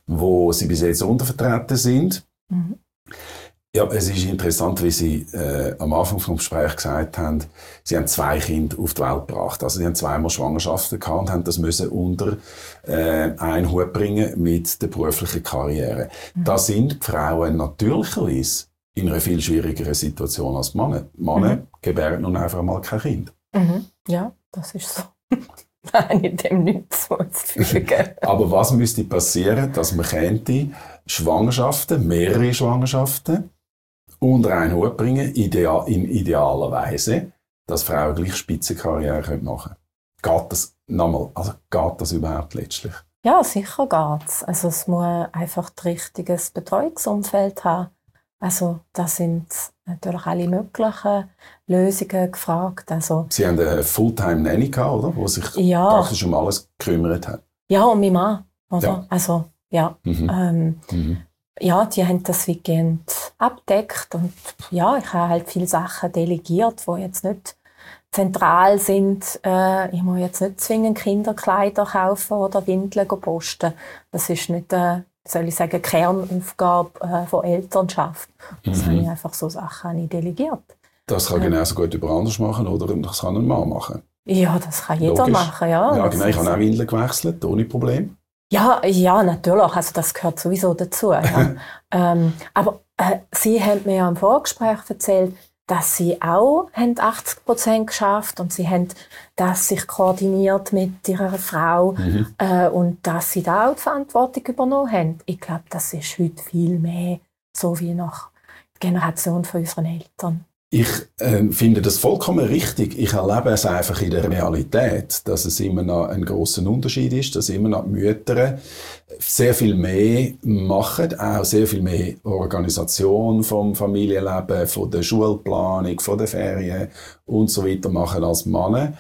wo sie bis jetzt untervertreten sind. Mhm. Ja, es ist interessant, wie Sie äh, am Anfang vom Gespräch gesagt haben, Sie haben zwei Kinder auf die Welt gebracht. Also Sie haben zweimal Schwangerschaften gehabt und haben das müssen unter äh, einen Hut bringen mit der beruflichen Karriere. Mhm. Da sind die Frauen natürlicherweise in einer viel schwierigeren Situation als die Männer. Die Männer mhm. gebären nun einfach mal kein Kind. Mhm. Ja, das ist so. Nein, in dem nichts hinzufügen. Aber was müsste passieren, dass man könnte Schwangerschaften, mehrere Schwangerschaften, unter einen Hut bringen, ideal, in idealer Weise, dass Frauen gleich Spitzenkarriere machen können? Geht das, nochmal, also geht das überhaupt letztlich? Ja, sicher geht's. Also es muss einfach ein richtiges Betreuungsumfeld haben. Also da sind natürlich alle möglichen Lösungen gefragt. Also, Sie haben eine Fulltime-Nanny gehabt, oder? Die sich ja. praktisch um alles gekümmert hat. Ja, und mein Mann. Oder? Ja. Also, ja. Mhm. Ähm, mhm. Ja, die haben das weekend abgedeckt und ja, ich habe halt viele Sachen delegiert, die jetzt nicht zentral sind. Äh, ich muss jetzt nicht zwingend Kinderkleider kaufen oder Windeln posten. Das ist nicht, äh, soll ich sagen, Kernaufgabe äh, von Elternschaft. Das Mhm. habe ich einfach so Sachen habe ich delegiert. Das kann Ja. genauso gut jemand anders machen oder das kann ein Mann machen. Ja, das kann jeder Logisch. machen, ja. Ja, Das genau. Ich ist- habe auch Windeln gewechselt, ohne Problem. Ja, ja, natürlich. Also das gehört sowieso dazu. Ja. ähm, aber äh, Sie haben mir ja im Vorgespräch erzählt, dass Sie auch haben achtzig Prozent geschafft und Sie haben das sich koordiniert mit Ihrer Frau Mhm. äh, und dass Sie da auch die Verantwortung übernommen haben. Ich glaube, das ist heute viel mehr so wie nach der Generation von unseren Eltern. Ich äh, finde das vollkommen richtig. Ich erlebe es einfach in der Realität, dass es immer noch ein grosser Unterschied ist, dass immer noch die Mütter sehr viel mehr machen, auch sehr viel mehr Organisation vom Familienleben, von der Schulplanung, von den Ferien und so weiter machen als Männer.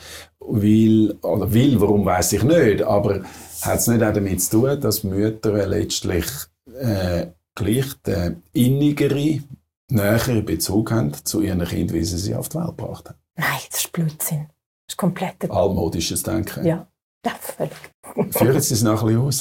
Weil, oder will, warum weiss ich nicht, aber hat es nicht auch damit zu tun, dass Mütter letztlich äh, gleich den innigere, näheren Bezug haben zu ihren Kindern, wie sie sie auf die Welt gebracht haben. Nein, das ist Blödsinn. Das ist komplett... Altmodisches Denken. Ja, ja, völlig. Führen Sie es noch ein bisschen aus?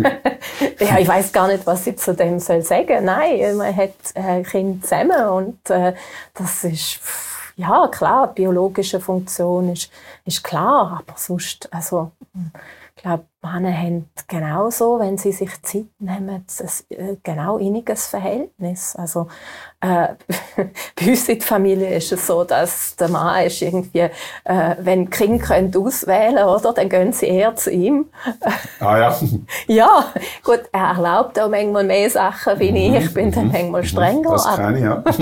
Ja, ich weiss gar nicht, was ich zu dem soll sagen. Nein, man hat äh, Kinder zusammen und äh, das ist, pff, ja klar, die biologische Funktion ist, ist klar, aber sonst, also ich glaube, Männer haben genauso, wenn sie sich Zeit nehmen, ein äh, genau inniges Verhältnis. Also äh, bei uns in der Familie ist es so, dass der Mann ist irgendwie, äh, wenn die Kinder können auswählen können, dann gehen sie eher zu ihm. Ah ja. Ja, gut, er erlaubt auch manchmal mehr Sachen wie ich. Ich bin dann manchmal strenger. Das kann ich,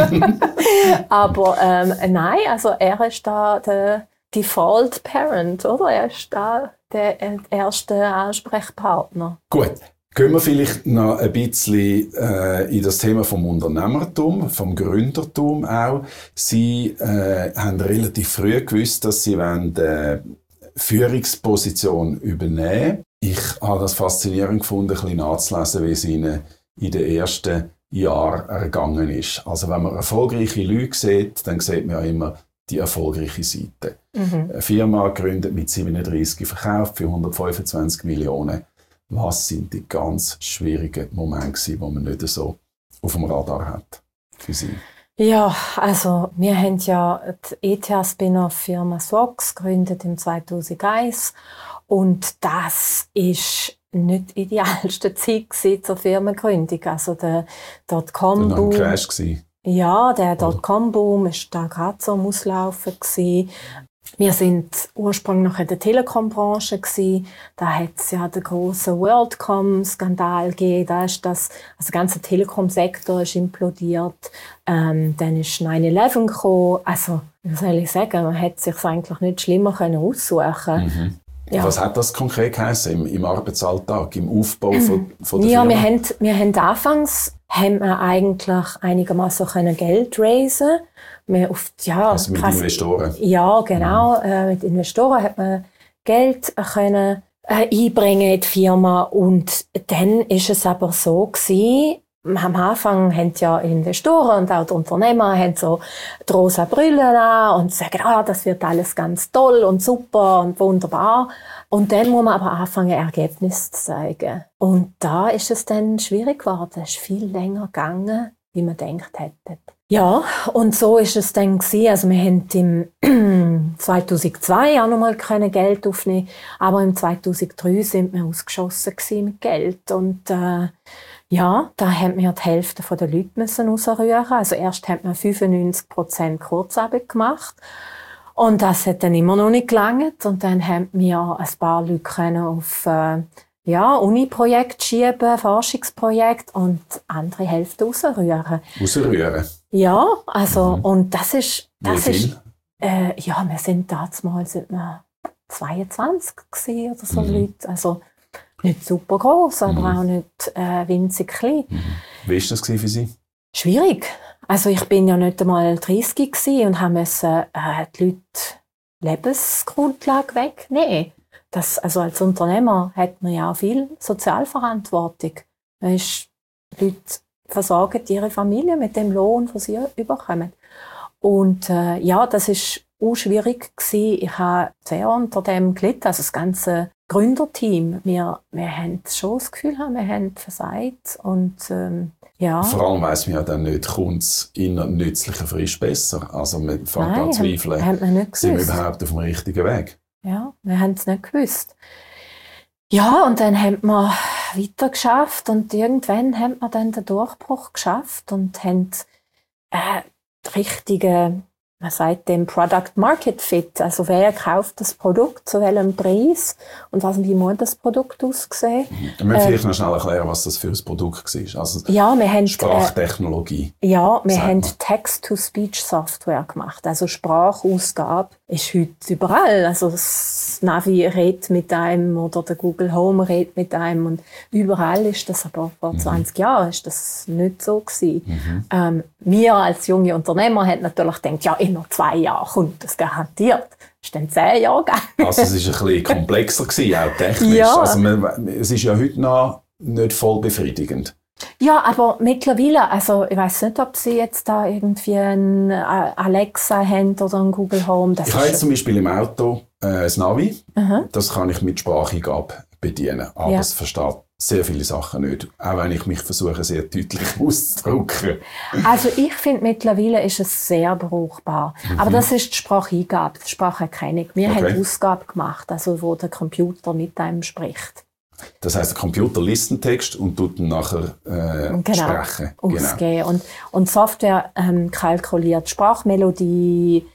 ja. Aber ähm, nein, also er ist da der Default Parent, oder? Er ist da der erste Ansprechpartner. Gut. Gehen wir vielleicht noch ein bisschen äh, in das Thema vom Unternehmertum, vom Gründertum auch. Sie äh, haben relativ früh gewusst, dass Sie wollen, äh, Führungsposition übernehmen. Ich habe das faszinierend gefunden, ein bisschen nachzulesen, wie es Ihnen in den ersten Jahren ergangen ist. Also wenn man erfolgreiche Leute sieht, dann sieht man ja immer die erfolgreiche Seite. Mhm. Eine Firma gegründet mit siebenunddreissig verkauft für hundertfünfundzwanzig Millionen. Was sind die ganz schwierigen Momente, die man nicht so auf dem Radar hat für Sie? Ja, also wir haben ja die E T H-Spin-off-Firma Swox gegründet im zweitausendeins und das ist nicht die idealste Zeit zur Firmengründung. Also der Dotcom-Boom. Das war ein Crash. Ja, der Dotcom-Boom war da gerade so am Auslaufen gewesen. Wir sind ursprünglich noch in der Telekom-Branche gsi. Da hat es ja den grossen WorldCom-Skandal gegeben. Da ist das, also der ganze Telekom-Sektor ist implodiert. Ähm, dann ist neun elf gekommen. Also, wie soll ich sagen, man hätte sich eigentlich nicht schlimmer können aussuchen. Mhm. Ja. Was hat das konkret geheißen im, im Arbeitsalltag, im Aufbau von, von der Ja, Firma? wir haben, wir haben anfangs haben wir eigentlich einigermaßen können Geld raisen. Wir auf, ja, Also mit krass, Investoren? Ja, genau. Mhm. Äh, mit Investoren hat man Geld können, äh, einbringen in die Firma. Und dann ist es aber so gewesen, am Anfang haben ja Investoren und auch die Unternehmer haben so die rosa Brille an und sagen, ah, das wird alles ganz toll und super und wunderbar. Und dann muss man aber anfangen, Ergebnisse zu zeigen. Und da ist es dann schwierig geworden. Es ist viel länger gegangen, wie man gedacht hätte. Ja, und so ist es dann gewesen. Also wir haben im zweitausendzwei auch noch mal Geld aufnehmen, aber im zweitausenddrei sind wir ausgeschossen mit Geld. Und äh, ja, da haben wir die Hälfte der Leute müssen rausrühren. Also erst haben wir fünfundneunzig Prozent Kurzarbeit gemacht. Und das hat dann immer noch nicht gelangt. Und dann haben wir ein paar Leute können auf äh, ja, Uni-Projekte schieben, Forschungsprojekte und andere Hälfte rausrühren. Rausrühren? Ja, also, mhm. und das ist... Das Wie viel? Ist, äh, ja, wir sind damals sind wir zweiundzwanzig gewesen oder so, mhm. Leute. Also nicht super gross, aber mhm. auch nicht äh, winzig klein. Mhm. Wie war das für Sie? Schwierig. Also ich bin ja nicht einmal dreißig gewesen und musste äh, die Leute Lebensgrundlage wegnehmen. Das, also als Unternehmer hat man ja auch viel Sozialverantwortung. Man ist, die Leute versorgen ihre Familie mit dem Lohn, den sie überkommen. Und äh, ja, das war auch schwierig gewesen. Ich habe sehr unter dem gelitten, also das ganze Gründerteam. Wir, wir haben schon das Gefühl, wir haben versagt. Und, ähm, ja. Vor allem weiss man ja dann nicht, kommt es in einer nützlichen Frisch besser. Also man fängt Nein, an zu zweifeln, haben wir nicht sind wir gewusst. überhaupt auf dem richtigen Weg? Ja, wir haben es nicht gewusst. Ja, und dann haben wir weiter geschafft und irgendwann haben wir dann den Durchbruch geschafft und haben äh, die richtige, man sagt dem Product Market Fit, also wer kauft das Produkt, zu welchem Preis und was, wie muss das Produkt aussehen. Wir müssen vielleicht noch schnell erklären, was das für ein Produkt war. Also ja, wir haben, Sprachtechnologie. Äh, ja, wir haben Text-to-Speech-Software gemacht. Also Sprachausgabe ist heute überall. Also das Navi redet mit einem oder der Google Home redet mit einem und überall ist das, aber vor mhm. zwanzig Jahren ist das nicht so gewesen. Mhm. Ähm, wir als junge Unternehmer haben natürlich gedacht, ja, in noch zwei Jahren kommt das garantiert. Das ist dann zehn Jahre gegangen. Also es war ein bisschen komplexer gewesen, auch technisch. Ja. Also man, es ist ja heute noch nicht voll befriedigend. Ja, aber mittlerweile, also ich weiss nicht, ob Sie jetzt da irgendwie ein Alexa haben oder ein Google Home. Das ich habe jetzt zum Beispiel im Auto äh, ein Navi. Mhm. Das kann ich mit Spracheingabe bedienen. Aber ja. es versteht sehr viele Sachen nicht. Auch wenn ich mich versuche, sehr deutlich auszudrücken. Also ich finde, mittlerweile ist es sehr brauchbar. Mhm. Aber das ist die Spracheingabe, die Spracherkennung. Wir okay. haben Ausgabe gemacht, also wo der Computer mit einem spricht. Das heisst, der Computer liest den Text und tut ihn nachher äh, genau. sprechen. Ausgeben. Genau. Und, und Software ähm, kalkuliert Sprachmelodie,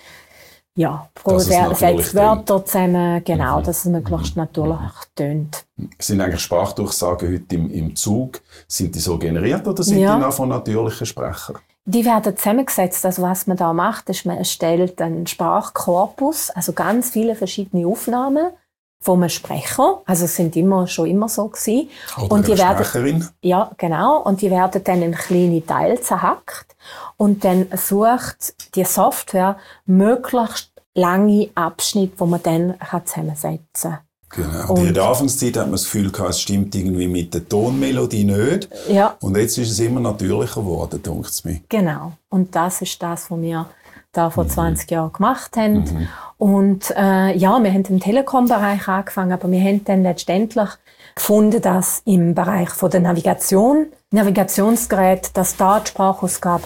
ja, setzt Wörter zusammen, genau, mhm. dass es möglichst mhm. natürlich tönt. Sind eigentlich Sprachdurchsagen heute im, im Zug, sind die so generiert oder sind ja. die noch von natürlichen Sprechern? Die werden zusammengesetzt. Also was man da macht, ist, man erstellt einen Sprachkorpus, also ganz viele verschiedene Aufnahmen vom Sprecher. Also es sind immer, schon immer so gewesen. Oder und die werden, Sprecherin. Ja, genau. Und die werden dann in kleine Teile zerhackt. Und dann sucht die Software möglichst lange Abschnitte, die man dann zusammensetzen kann. Genau. Und in der Anfangszeit hat man das Gefühl gehabt, es stimmt irgendwie mit der Tonmelodie nicht. Ja. Und jetzt ist es immer natürlicher geworden, denkt es mir. Genau. Und das ist das, was wir da vor mhm. zwanzig Jahren gemacht haben. Mhm. Und äh, ja, wir haben im Telekom-Bereich angefangen, aber wir haben dann letztendlich gefunden, dass im Bereich von der Navigation, Navigationsgerät, dass da die Sprachausgabe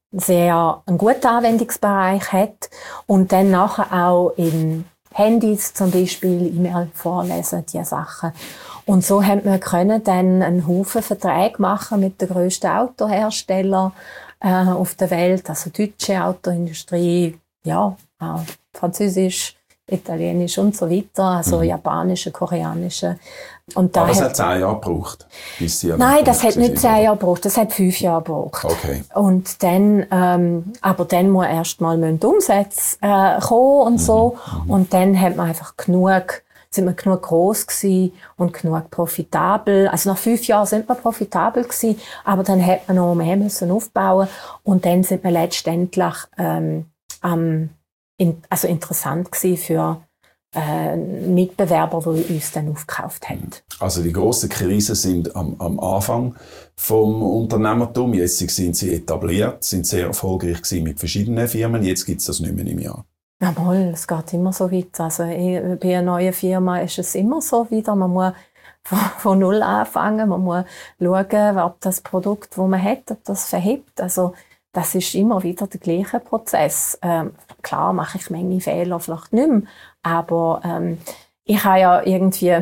sehr einen guten Anwendungsbereich hat und dann nachher auch in Handys zum Beispiel, E-Mail vorlesen, diese Sachen. Und so haben wir können dann einen Haufen Verträge machen mit den grössten Autoherstellern äh, auf der Welt, also deutsche Autoindustrie, ja, auch französisch, Italienisch und so weiter, also Mhm. japanische, koreanische. Und da Aber es hat- hat zehn Jahre gebraucht, bis Sie Nein, das hat gewesen nicht sind, zehn oder? Jahre gebraucht, das hat fünf Jahre gebraucht. Okay. Und dann, ähm, aber dann muss erst mal die Umsätze äh, kommen und so. Mhm. Und dann hat man einfach genug, sind wir genug gross gewesen und genug profitabel. Also nach fünf Jahren sind wir profitabel gewesen, aber dann hat man noch mehr müssen aufbauen. Und dann sind wir letztendlich ähm, am, in, also interessant gewesen für äh, Mitbewerber, die uns dann aufgekauft haben. Also die grossen Krisen sind am, am Anfang vom Unternehmertum. Jetzt sind sie etabliert, sind sehr erfolgreich gewesen mit verschiedenen Firmen. Jetzt gibt es das nicht mehr im Jahr. Ja, mal, es geht immer so weiter. Also bei einer neuen Firma ist es immer so wieder. Man muss von, von Null anfangen. Man muss schauen, ob das Produkt, das man hat, ob das verhebt. Also das ist immer wieder der gleiche Prozess. Ähm, klar mache ich Menge Fehler, vielleicht nicht mehr, aber ähm, ich habe ja irgendwie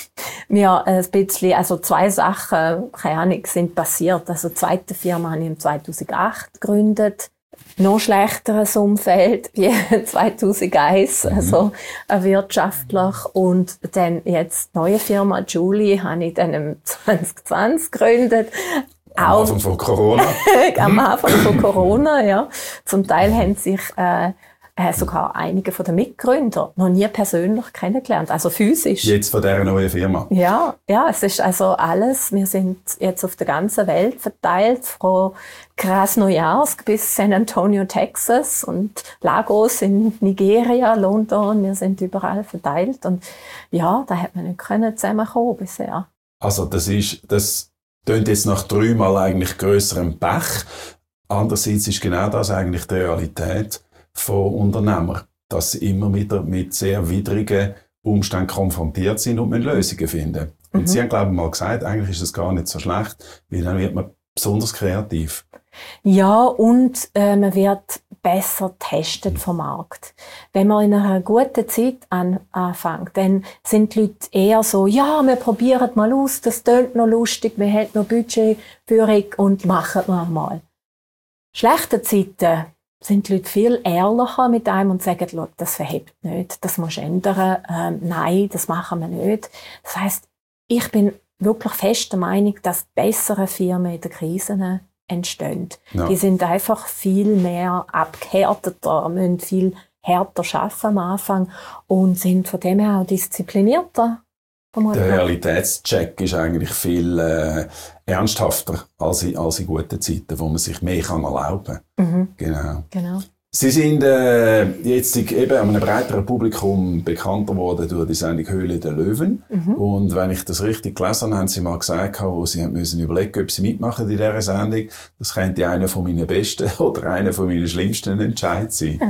mir ein bisschen, also zwei Sachen, keine Ahnung, sind passiert. Also die zweite Firma habe ich im zweitausendacht gegründet. Noch schlechteres Umfeld wie zweitausendeins, Mhm. also äh, wirtschaftlich. Und dann jetzt die neue Firma Julie habe ich dann im zwanzig zwanzig gegründet. Am Anfang von Corona. Am Anfang von Corona, ja. Zum Teil haben sich äh, äh, sogar einige von den Mitgründern noch nie persönlich kennengelernt, also physisch. Jetzt von dieser neuen Firma. Ja, ja, es ist also alles. Wir sind jetzt auf der ganzen Welt verteilt, von Krasnojarsk bis San Antonio, Texas und Lagos in Nigeria, London. Wir sind überall verteilt und ja, da hat man nicht können zusammenkommen bisher. Also das ist, das tönt jetzt nach dreimal eigentlich grösserem Pech. Andererseits ist genau das eigentlich die Realität von Unternehmern, dass sie immer wieder mit sehr widrigen Umständen konfrontiert sind und müssen Lösungen finden. Und Mhm. Sie haben, glaube ich, mal gesagt, eigentlich ist es gar nicht so schlecht, weil dann wird man besonders kreativ. Ja, und äh, man wird besser getestet vom Markt. Wenn man in einer guten Zeit an, anfängt, dann sind die Leute eher so, ja, wir probieren mal aus, das tönt noch lustig, wir haben noch Budgetführung und machen wir mal. Schlechte Zeiten sind die Leute viel ehrlicher mit einem und sagen, schau, das verhebt nicht, das musst du ändern, ähm, nein, das machen wir nicht. Das heisst, ich bin wirklich fest der Meinung, dass bessere Firmen in den Krisen entstehen. Ja. Die sind einfach viel mehr abgehärteter, müssen viel härter arbeiten am Anfang und sind von dem her auch disziplinierter. Der Realitätscheck ist eigentlich viel äh, ernsthafter als in, als in guten Zeiten, wo man sich mehr kann erlauben kann. Mhm, Genau. genau. Sie sind äh, jetzt eben an einem breiteren Publikum bekannter geworden durch die Sendung Höhle der Löwen. Mhm. Und wenn ich das richtig gelesen habe, haben Sie mal gesagt, wo Sie müssen überlegen, ob Sie mitmachen in dieser Sendung. Das könnte einer von meinen besten oder einer von meinen schlimmsten Entscheid sein.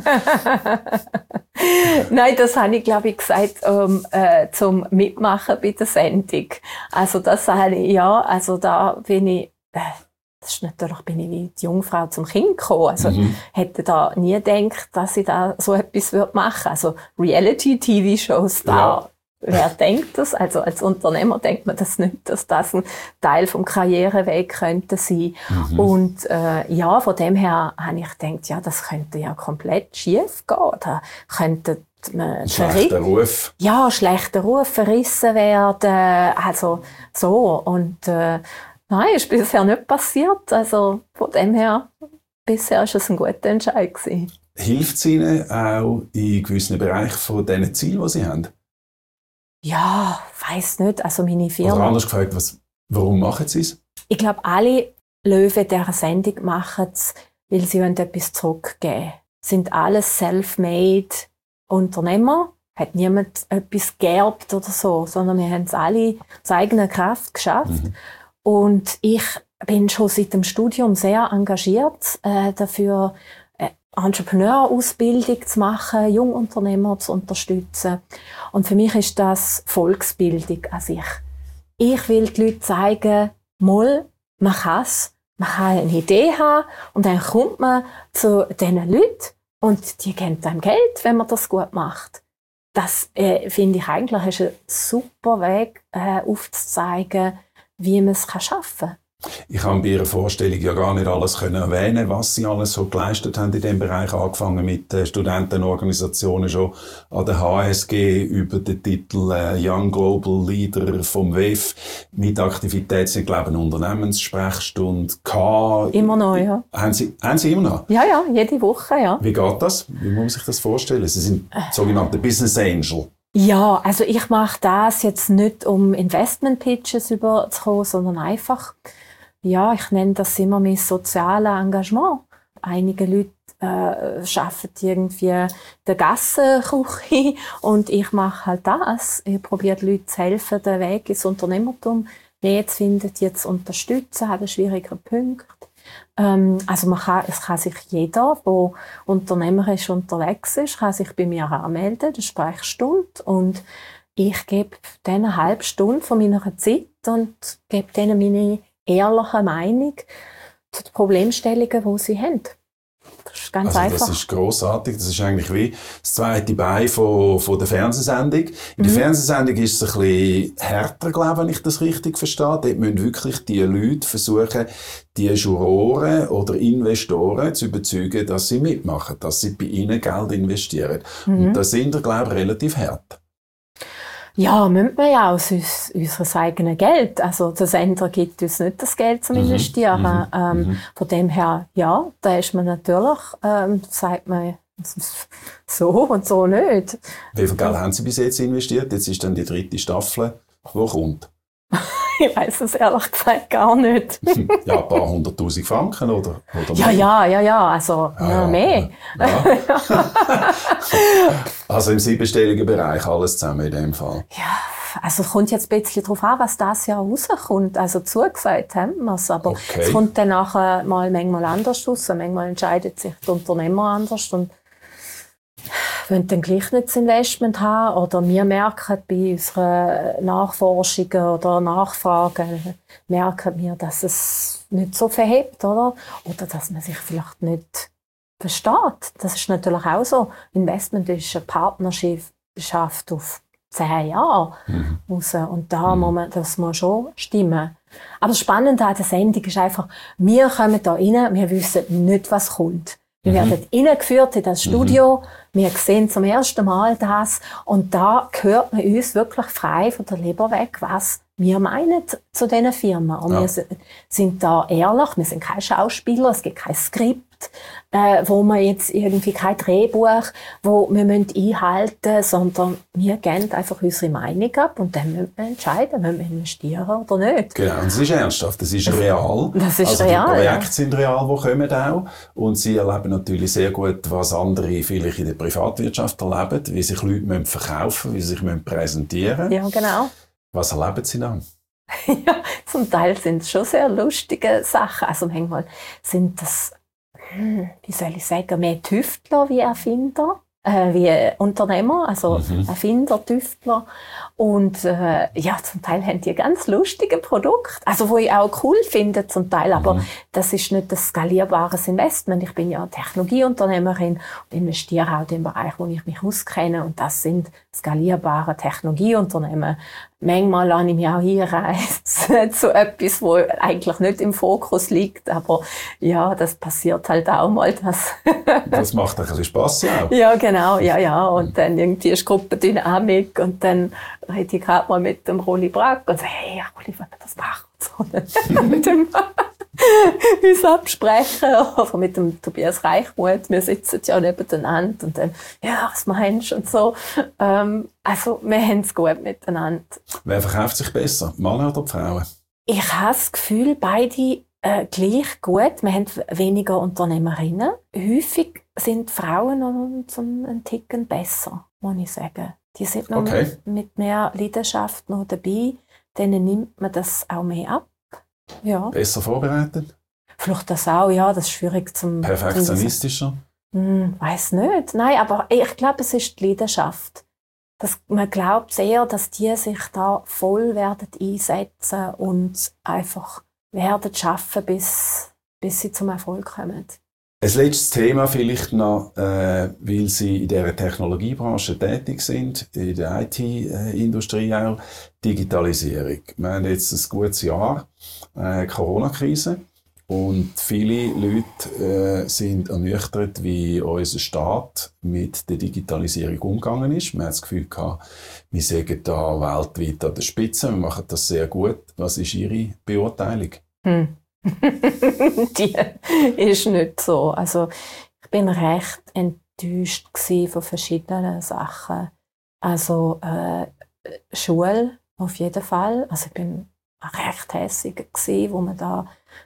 Nein, das habe ich, glaube ich, gesagt, um, äh, zum Mitmachen bei der Sendung. Also das habe ich, ja, also da bin ich, äh, das ist natürlich, bin ich wie die Jungfrau zum Kind gekommen. Also Mhm. hätte da nie gedacht, dass ich da so etwas würde machen. Also Reality-T V-Shows, da, wer denkt das? Also als Unternehmer denkt man das nicht, dass das ein Teil vom Karriereweg könnte sein. Mhm. Und äh, ja, von dem her habe ich gedacht, ja, das könnte ja komplett schief gehen. Da könnte man Ein schlechter Ruf. ja, schlechter Ruf verrissen werden, also so. Und äh, nein, ist bisher nicht passiert. Also von dem her, bisher war es ein guter Entscheid gewesen. Hilft es Ihnen auch in gewissen Bereichen von diesen Zielen, die Sie haben? Ja, weiss nicht. Also meine Oder Firma. anders gefragt, was, warum machen Sie es? Ich glaube, alle Löwen dieser Sendung machen es, weil sie wollen etwas zurückgeben. Sind alles self-made Unternehmer. Hat niemand etwas geerbt oder so, sondern wir haben es alle aus eigener Kraft geschafft. Mhm. Und ich bin schon seit dem Studium sehr engagiert äh, dafür, äh, Entrepreneur-Ausbildung zu machen, Jungunternehmer zu unterstützen. Und für mich ist das Volksbildung an sich. Ich will die Leute zeigen, mal, man kann es, man kann eine Idee haben und dann kommt man zu diesen Leuten und die geben einem Geld, wenn man das gut macht. Das äh, finde ich eigentlich ist ein super Weg, äh, aufzuzeigen, wie man es schaffen kann. Ich kann bei Ihrer Vorstellung ja gar nicht alles können erwähnen, was Sie alles so geleistet haben in diesem Bereich, angefangen mit äh, Studentenorganisationen schon an der H S G über den Titel äh, Young Global Leader vom W E F, mit Aktivität, Sie glauben, Unternehmenssprechstunde gehabt. Immer noch, ja. Haben Sie, haben Sie immer noch? Ja, ja, jede Woche, ja. Wie geht das? Wie muss man sich das vorstellen? Sie sind sogenannte Business Angel. Ja, also ich mache das jetzt nicht, um Investment-Pitches überzukommen, sondern einfach, ja, ich nenne das immer mein soziales Engagement. Einige Leute äh, arbeiten irgendwie der Gassenküche und ich mache halt das. Ich probiere den Leuten zu helfen, den Weg ins Unternehmertum mehr zu finden, die zu unterstützen, haben schwierige Punkte. Ähm, also man kann, es kann sich jeder, der unternehmerisch unterwegs ist, kann sich bei mir anmelden, der Sprechstunde, und ich gebe denen eine halbe Stunde von meiner Zeit und gebe denen meine ehrliche Meinung zu den Problemstellungen, die sie haben. Das ist ganz also einfach. Das ist grossartig. Das ist eigentlich wie das zweite Bein von, von der Fernsehsendung. In der Mhm. Fernsehsendung ist es ein bisschen härter, glaube ich, wenn ich das richtig verstehe. Dort müssen wirklich die Leute versuchen, die Juroren oder Investoren zu überzeugen, dass sie mitmachen, dass sie bei ihnen Geld investieren. Mhm. Und da sind wir, glaube ich, relativ hart. Ja, müssen wir ja aus uns, unseres eigenen Geld. Also der Sender gibt uns nicht das Geld zum Investieren. Mhm. Ähm, Mhm. Von dem her, ja, da ist man natürlich, ähm, sagt man so und so nicht. Wie viel Geld haben Sie bis jetzt investiert? Jetzt ist dann die dritte Staffel, die kommt. Ich weiss es ehrlich gesagt gar nicht. Ja, ein paar hunderttausend Franken, oder? oder Ja, mehr? ja, ja, ja, also Ah, ja, ja. mehr. Ja. Also im siebenstelligen Bereich alles zusammen in dem Fall. Ja, also es kommt jetzt ein bisschen darauf an, was das Jahr rauskommt. Also zugesagt haben wir es, aber Okay. es kommt dann nachher mal manchmal anders raus. Manchmal entscheidet sich der Unternehmer anders und wollen dann gleich nicht das Investment haben. Oder wir merken bei unseren Nachforschungen oder Nachfragen, merken wir, dass es nicht so verhebt, oder? Oder dass man sich vielleicht nicht versteht. Das ist natürlich auch so. Investment ist eine Partnerschaft auf zehn Jahre Mhm. raus. Und da muss man, das muss schon stimmen. Aber das Spannende an der Sendung ist einfach, wir kommen da rein, wir wissen nicht, was kommt. Wir Mhm. werden reingeführt in das Studio, wir sehen zum ersten Mal das und da hört man uns wirklich frei von der Leber weg, was wir meinen zu diesen Firmen. Und Ja. wir si- sind da ehrlich, wir sind keine Schauspieler, es gibt kein Skript, äh, wo man jetzt irgendwie kein Drehbuch, wo wir müssen einhalten müssen, sondern wir geben einfach unsere Meinung ab und dann müssen wir entscheiden, müssen wir investieren oder nicht. Genau, und es ist ernsthaft, es ist real. Das ist also real, die ja. Projekte sind real, die kommen auch. Und sie erleben natürlich sehr gut, was andere vielleicht in der Privatwirtschaft erleben, wie sich Leute müssen verkaufen müssen, wie sie sich müssen präsentieren müssen. Ja, genau. Was erleben sie dann? Ja, zum Teil sind es schon sehr lustige Sachen. Also manchmal sind das, hm, wie soll ich sagen, mehr Tüftler wie Erfinder, äh, wie Unternehmer, also Mhm. Erfinder, Tüftler. Und äh, ja, zum Teil haben die ganz lustige Produkte, also wo ich auch cool finde zum Teil, aber Mhm. das ist nicht ein skalierbares Investment. Ich bin ja Technologieunternehmerin und investiere auch in den Bereich, wo ich mich auskenne, und das sind skalierbare Technologieunternehmen. Manchmal lasse ich mich auch hinreißen zu etwas, wo eigentlich nicht im Fokus liegt, aber ja, das passiert halt auch mal. Dass Das macht ein bisschen Spass, ja auch. ja, genau, ja, ja. Und dann irgendwie ist Gruppendynamik und dann rede ich gerade mal mit dem Rolli Brack und sage, hey, Rolli, wollen wir das machen? So, dann mit dem uns absprechen. Oder mit dem Tobias Reichmuth, wir sitzen ja nebeneinander und dann, ja, was meinst du und so. Ähm, also, wir haben es gut miteinander. Wer verkauft sich besser, die Männer oder die Frauen? Ich habe das Gefühl, beide äh, gleich gut. Wir haben weniger Unternehmerinnen. Häufig sind Frauen noch so einen Ticken besser, muss ich sagen. Die sind noch Okay. mit, mit mehr Leidenschaft noch dabei. Denen nimmt man das auch mehr ab. Ja, Besser vorbereitet? vielleicht das auch, ja, das ist schwierig zum... Perfektionistischer? Hm, weiss nicht. Nein, aber ich glaube, es ist die Leidenschaft. Das, man glaubt sehr, dass die sich da voll werden einsetzen und einfach werden schaffen, bis, bis sie zum Erfolg kommen. Ein letztes Thema vielleicht noch, äh, weil Sie in dieser Technologiebranche tätig sind, in der I T-Industrie auch, Digitalisierung. Wir haben jetzt ein gutes Jahr äh, Corona-Krise. Und viele Leute äh, sind ernüchtert, wie unser Staat mit der Digitalisierung umgegangen ist. Man hat das Gefühl gehabt, wir sind da weltweit an der Spitze, wir machen das sehr gut. Was ist Ihre Beurteilung? Hm. Die ist nicht so. Also, ich bin recht enttäuscht von verschiedenen Sachen. Also, äh, Schule auf jeden Fall. Also, ich bin recht hässig gsi, wo wir da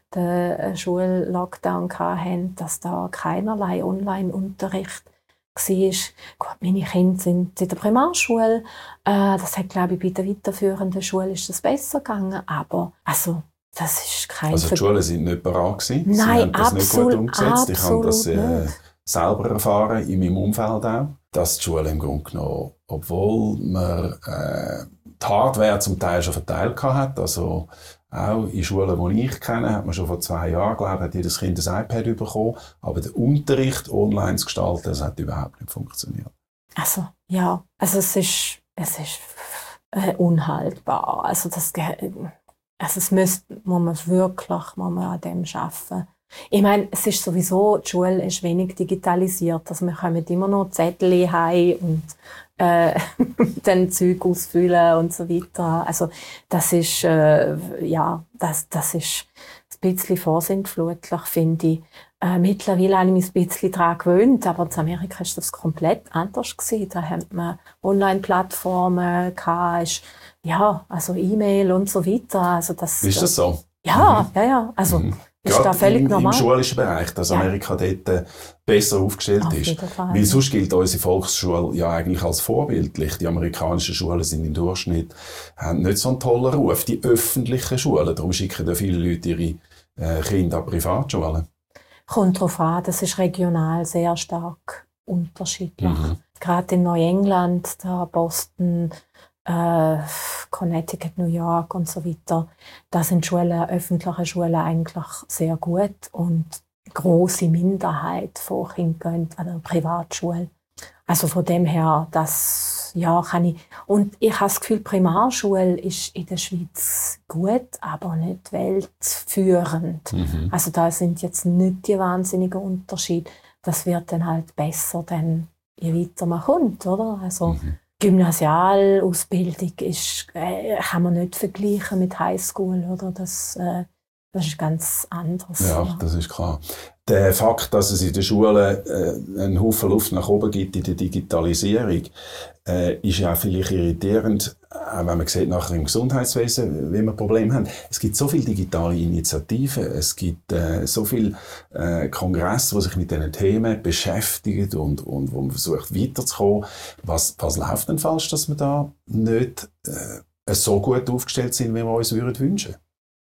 den Schullockdown hatten, dass da keinerlei Online-Unterricht war. Gut, meine Kinder sind in der Primarschule. Äh, das hat, glaube ich, bei der weiterführenden Schule ist das besser gegangen. Aber also, das ist kein Also die Schulen sind nicht bereit gewesen. Nein, Sie haben das absolut, nicht gut umgesetzt. Ich habe das äh, nicht. selber erfahren, in meinem Umfeld auch, dass die Schule im Grunde genommen, obwohl man äh, die Hardware zum Teil schon verteilt hat, also auch in Schulen, die ich kenne, hat man schon vor zwei Jahren, glaube ich, hat jedes Kind ein iPad bekommen, aber der Unterricht online zu gestalten, das hat überhaupt nicht funktioniert. Also, ja, also es ist, es ist äh, unhaltbar. Also das, also es müsste, muss man wirklich muss man an dem arbeiten. Ich meine, es ist sowieso, die Schule ist wenig digitalisiert. Also wir kommen immer noch Zettel heim und äh, dann Zeug ausfüllen und so weiter. Also das ist, äh, ja, das, das ist ein bisschen vorsintflutlich, finde ich. Äh, mittlerweile habe ich mich ein bisschen daran gewöhnt, aber in Amerika war das komplett anders gewesen. Da haben wir Online-Plattformen gehabt, ja, also E-Mail und so weiter. Also das, ist das so? Ja, mhm. ja, ja. Also, mhm. ist da völlig im, normal. Im schulischen Bereich, dass ja. Amerika dort äh, besser aufgestellt Auf ist. jeden Fall. Weil sonst gilt unsere Volksschule ja eigentlich als vorbildlich. Die amerikanischen Schulen sind im Durchschnitt, haben nicht so einen tollen Ruf. Die öffentlichen Schulen, darum schicken ja viele Leute ihre äh, Kinder an Privatschulen. Kommt darauf an, das ist regional sehr stark unterschiedlich. Mhm. Gerade in Neuengland, da Boston, äh, Connecticut, New York und so weiter, da sind Schulen, öffentliche Schulen eigentlich sehr gut und eine grosse Minderheit von Kindern gehen an einer Privatschule. Also von dem her, das ja, kann ich. Und ich habe das Gefühl, Primarschule ist in der Schweiz gut, aber nicht weltführend. Mhm. Also da sind jetzt nicht die wahnsinnigen Unterschiede. Das wird dann halt besser, dann, je weiter man kommt, oder? Also mhm. Gymnasialausbildung ist, äh, kann man nicht vergleichen mit Highschool, oder? Das, äh, das ist ganz anders. Ja, ja, das ist klar. Der Fakt, dass es in den Schulen äh, einen Haufen Luft nach oben gibt in der Digitalisierung, äh, ist ja auch vielleicht irritierend, auch wenn man sieht nachher im Gesundheitswesen, wie wir Probleme haben. Es gibt so viele digitale Initiativen, es gibt äh, so viele äh, Kongresse, die sich mit diesen Themen beschäftigen und, und wo man versucht weiterzukommen. Was, was läuft denn falsch, dass wir da nicht äh, so gut aufgestellt sind, wie wir uns würden wünschen?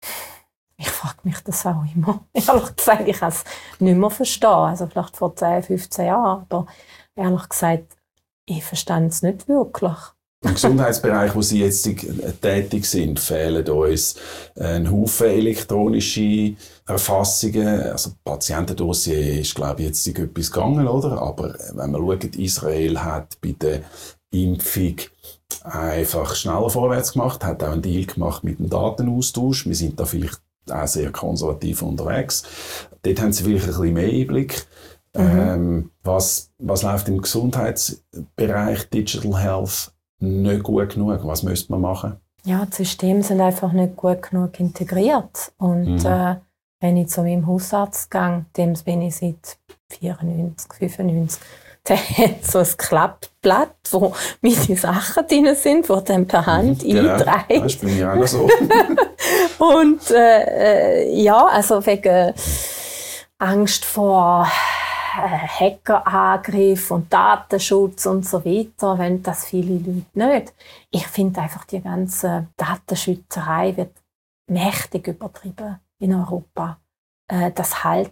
Ich frage mich das auch immer. Ehrlich gesagt, ich kann es nicht mehr verstehen. Also vielleicht vor zehn, fünfzehn Jahren. Aber ehrlich gesagt, ich verstehe es nicht wirklich. Im Gesundheitsbereich, wo Sie jetzt tätig sind, fehlen uns ein Haufen elektronische Erfassungen. Also Patientendossier ist, glaube ich, jetzt etwas gegangen, oder? Aber wenn man schaut, Israel hat bei der Impfung einfach schneller vorwärts gemacht, hat auch einen Deal gemacht mit dem Datenaustausch. Wir sind da vielleicht auch sehr konservativ unterwegs. Dort haben Sie vielleicht ein bisschen mehr Einblick. Mhm. Ähm, was, was läuft im Gesundheitsbereich Digital Health nicht gut genug? Was müsste man machen? Ja, die Systeme sind einfach nicht gut genug integriert. Und mhm. äh, wenn ich zu meinem Hausarzt gehe, dem bin ich seit vierundneunzig, fünfundneunzig, der hat so ein Klappblatt, wo meine Sachen drin sind, die dann per Hand mhm, genau. einträgt. Das ist bei mir auch so. Und äh, ja, also wegen Angst vor äh, Hackerangriff und Datenschutz und so weiter, wenn das viele Leute nicht. Ich finde einfach, die ganze Datenschützerei wird mächtig übertrieben in Europa. Äh, das hält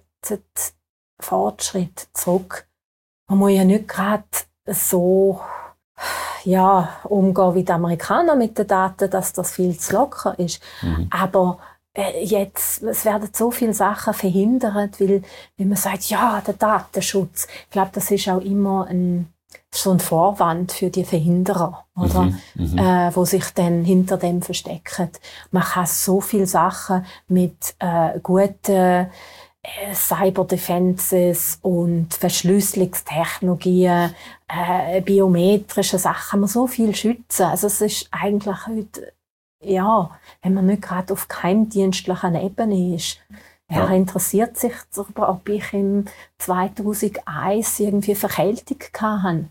Fortschritt zurück. Man muss ja nicht gerade so ja, umgehen wie die Amerikaner mit den Daten, dass das viel zu locker ist. Mhm. Aber äh, jetzt, es werden so viele Sachen verhindert, weil, weil man sagt, ja, der Datenschutz. Ich glaube, das ist auch immer ein, so ein Vorwand für die Verhinderer, oder? Mhm, mhm. Äh, wo sich dann hinter dem verstecken. Man kann so viele Sachen mit äh, guten äh, Cyber-Defenses und Verschlüsselungstechnologien, äh, biometrische Sachen, kann man so viel schützen. Also es ist eigentlich heute, ja, wenn man nicht gerade auf geheimdienstlicher Ebene ist. Er Ja. interessiert sich darüber, ob ich im zweitausendeins irgendwie Verkältung hatte.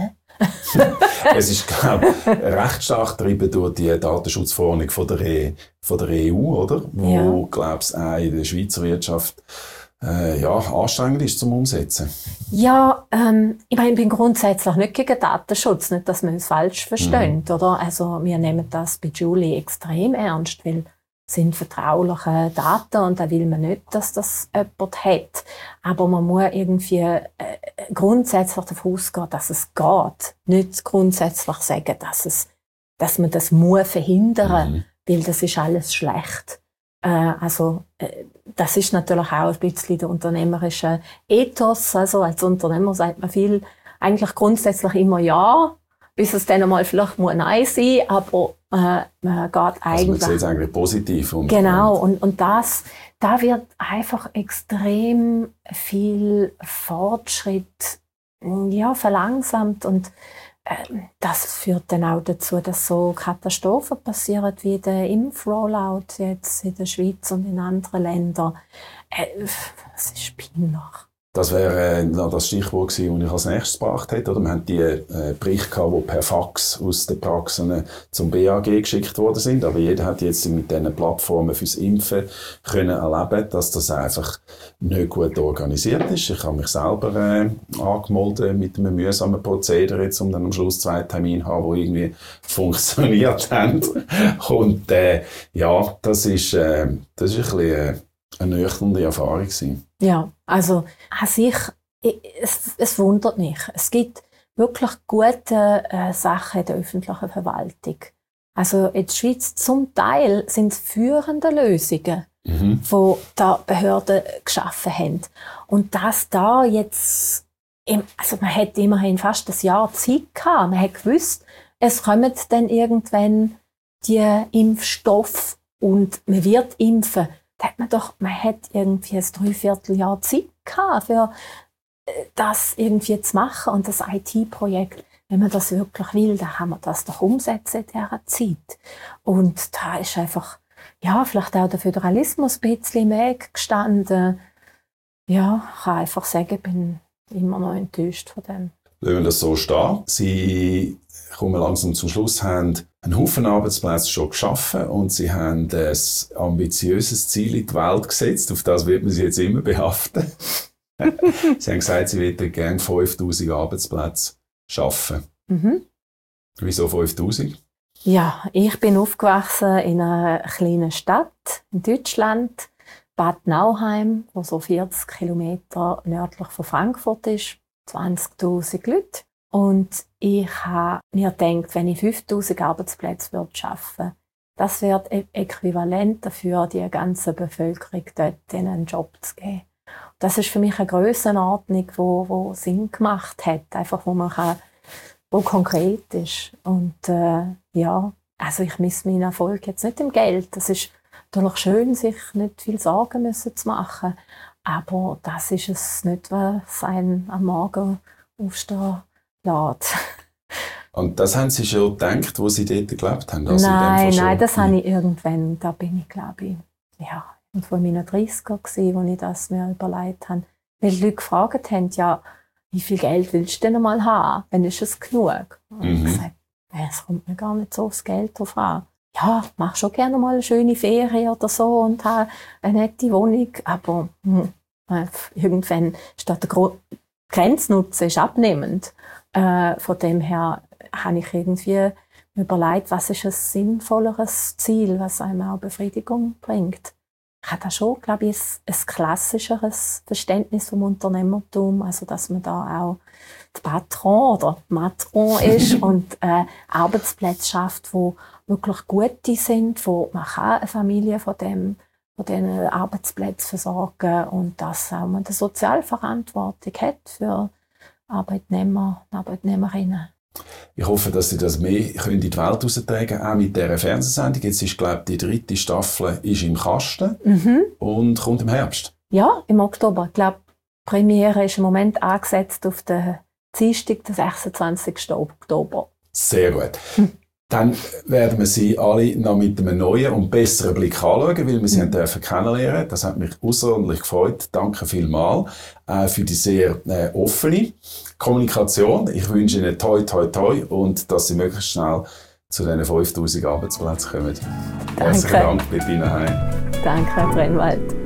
Es ist, glaube ich, recht stark getrieben durch die Datenschutzverordnung von der, e von der E U, oder? Wo, Ja. glaube ich, auch in der Schweizer Wirtschaft äh, ja, anstrengend ist zum Umsetzen. Ja, ähm, ich meine, ich bin grundsätzlich nicht gegen Datenschutz, nicht, dass man es falsch versteht, oder? Also, wir nehmen das bei Julie extrem ernst, weil es sind vertrauliche Daten und da will man nicht, dass das jemand hat. Aber man muss irgendwie äh, grundsätzlich davon ausgehen, dass es geht. Nicht grundsätzlich sagen, dass, es, dass man das muss verhindern, Mhm. weil das ist alles schlecht. Äh, also, äh, das ist natürlich auch ein bisschen der unternehmerische Ethos. Also als Unternehmer sagt man viel, eigentlich grundsätzlich immer ja, bis es dann einmal vielleicht muss nein sein, aber äh, man geht Also man eigentlich... sieht es eigentlich positiv. Und, Genau, und und, und das, da wird einfach extrem viel Fortschritt ja, verlangsamt und äh, das führt dann auch dazu, dass so Katastrophen passieren wie der Impfrollout jetzt in der Schweiz und in anderen Ländern. Äh, das ist peinlich. das wäre äh, noch das Stichwort gewesen, das ich als nächstes gebracht hätte. Oder? Wir haben die äh, Berichte gehabt, die per Fax aus den Praxen zum B A G geschickt worden sind. Aber jeder hat jetzt mit diesen Plattformen fürs Impfen können erleben, dass das einfach nicht gut organisiert ist. Ich habe mich selber äh, angemeldet mit einem mühsamen Prozedere, jetzt, um dann am Schluss zwei Termine zu haben, die irgendwie funktioniert haben. Und äh, ja, das ist, äh, das ist ein bisschen äh, eine nüchternde Erfahrung gewesen. Ja, also an sich, ich- es, es wundert mich. Es gibt wirklich gute äh, Sachen in der öffentlichen Verwaltung. Also in der Schweiz zum Teil sind es führende Lösungen, Mhm. die da Behörden geschaffen haben. Und dass da jetzt, im, also man hat immerhin fast ein Jahr Zeit gehabt. Man hat gewusst, es kommen dann irgendwann die Impfstoffe und man wird impfen. Da hat man doch, man hat irgendwie ein Dreivierteljahr Zeit gehabt, für äh, das irgendwie zu machen. Und das I T-Projekt, wenn man das wirklich will, dann kann man das doch umsetzen in dieser Zeit. Und da ist einfach, ja, vielleicht auch der Föderalismus ein bisschen im Weg gestanden. Ja, ich kann einfach sagen, ich bin immer noch enttäuscht von dem. Lassen wir das so stehen. Sie kommen langsam zum Schluss, haben einen Haufen Arbeitsplätze schon geschaffen und sie haben ein ambitiöses Ziel in die Welt gesetzt. Auf das wird man sie jetzt immer behaften. Sie haben gesagt, sie würden gerne fünftausend Arbeitsplätze schaffen. Mhm. Wieso fünftausend? Ja, ich bin aufgewachsen in einer kleinen Stadt in Deutschland, Bad Nauheim, wo so vierzig Kilometer nördlich von Frankfurt ist, zwanzigtausend Leute. Und ich habe mir gedacht, wenn ich fünftausend Arbeitsplätze würde schaffen, das wäre äquivalent dafür, die ganze Bevölkerung dort einen Job zu geben. Das ist für mich eine Grössenordnung, wo, wo Sinn gemacht hat, einfach wo man kann, wo konkret ist. Und äh, ja, also ich misse meinen Erfolg jetzt nicht im Geld. Das ist natürlich schön, sich nicht viel Sorgen müssen zu machen, aber das ist es nicht, was einen am Morgen aufstehen lässt. Und das haben Sie schon gedacht, wo Sie dort gelebt haben? Also in dem Nein, Fall schon- nein, das habe ich irgendwann, da bin ich, glaube ich, ja, irgendwo in meinen dreißigern gewesen, wo ich das mir überlegt habe. Weil die Leute gefragt haben, ja, wie viel Geld willst du denn einmal haben? Wann ist es genug? Und ich Mhm. habe gesagt, ja, es kommt mir gar nicht so aufs Geld drauf an. Ja, ich mache schon gerne mal eine schöne Ferien oder so und habe eine nette Wohnung, aber hm, äh, irgendwann statt der Gro- Grenznutzen ist abnehmend. Äh, von dem her habe ich irgendwie überlegt, was ist ein sinnvolleres Ziel, was einem auch Befriedigung bringt. Ich habe da schon, glaube ich, ein, ein klassischeres Verständnis vom Unternehmertum, also dass man da auch der Patron oder Matron ist und äh, Arbeitsplätze schafft, wo wirklich gute sind, wo man kann eine Familie von dem von diesen Arbeitsplätzen versorgen und dass auch man eine Sozialverantwortung hat für Arbeitnehmer und Arbeitnehmerinnen. Ich hoffe, dass Sie das mehr in die Welt heraustragen können, auch mit dieser Fernsehsendung. Jetzt ist, glaube ich, die dritte Staffel ist im Kasten Mhm. und kommt im Herbst. Ja, im Oktober. Ich glaube, die Premiere ist im Moment angesetzt auf den Dienstag, den sechsundzwanzigsten Oktober. Sehr gut. Dann werden wir Sie alle noch mit einem neuen und besseren Blick anschauen, weil wir Sie mhm. dürfen kennenlernen. Das hat mich außerordentlich gefreut. Danke vielmals äh, für die sehr äh, offene Kommunikation. Ich wünsche Ihnen toi, toi, toi und dass Sie möglichst schnell zu diesen fünftausend Arbeitsplätzen kommen. Danke. Herzlichen Dank, Bettina Hein. Danke, Herr Brennwald.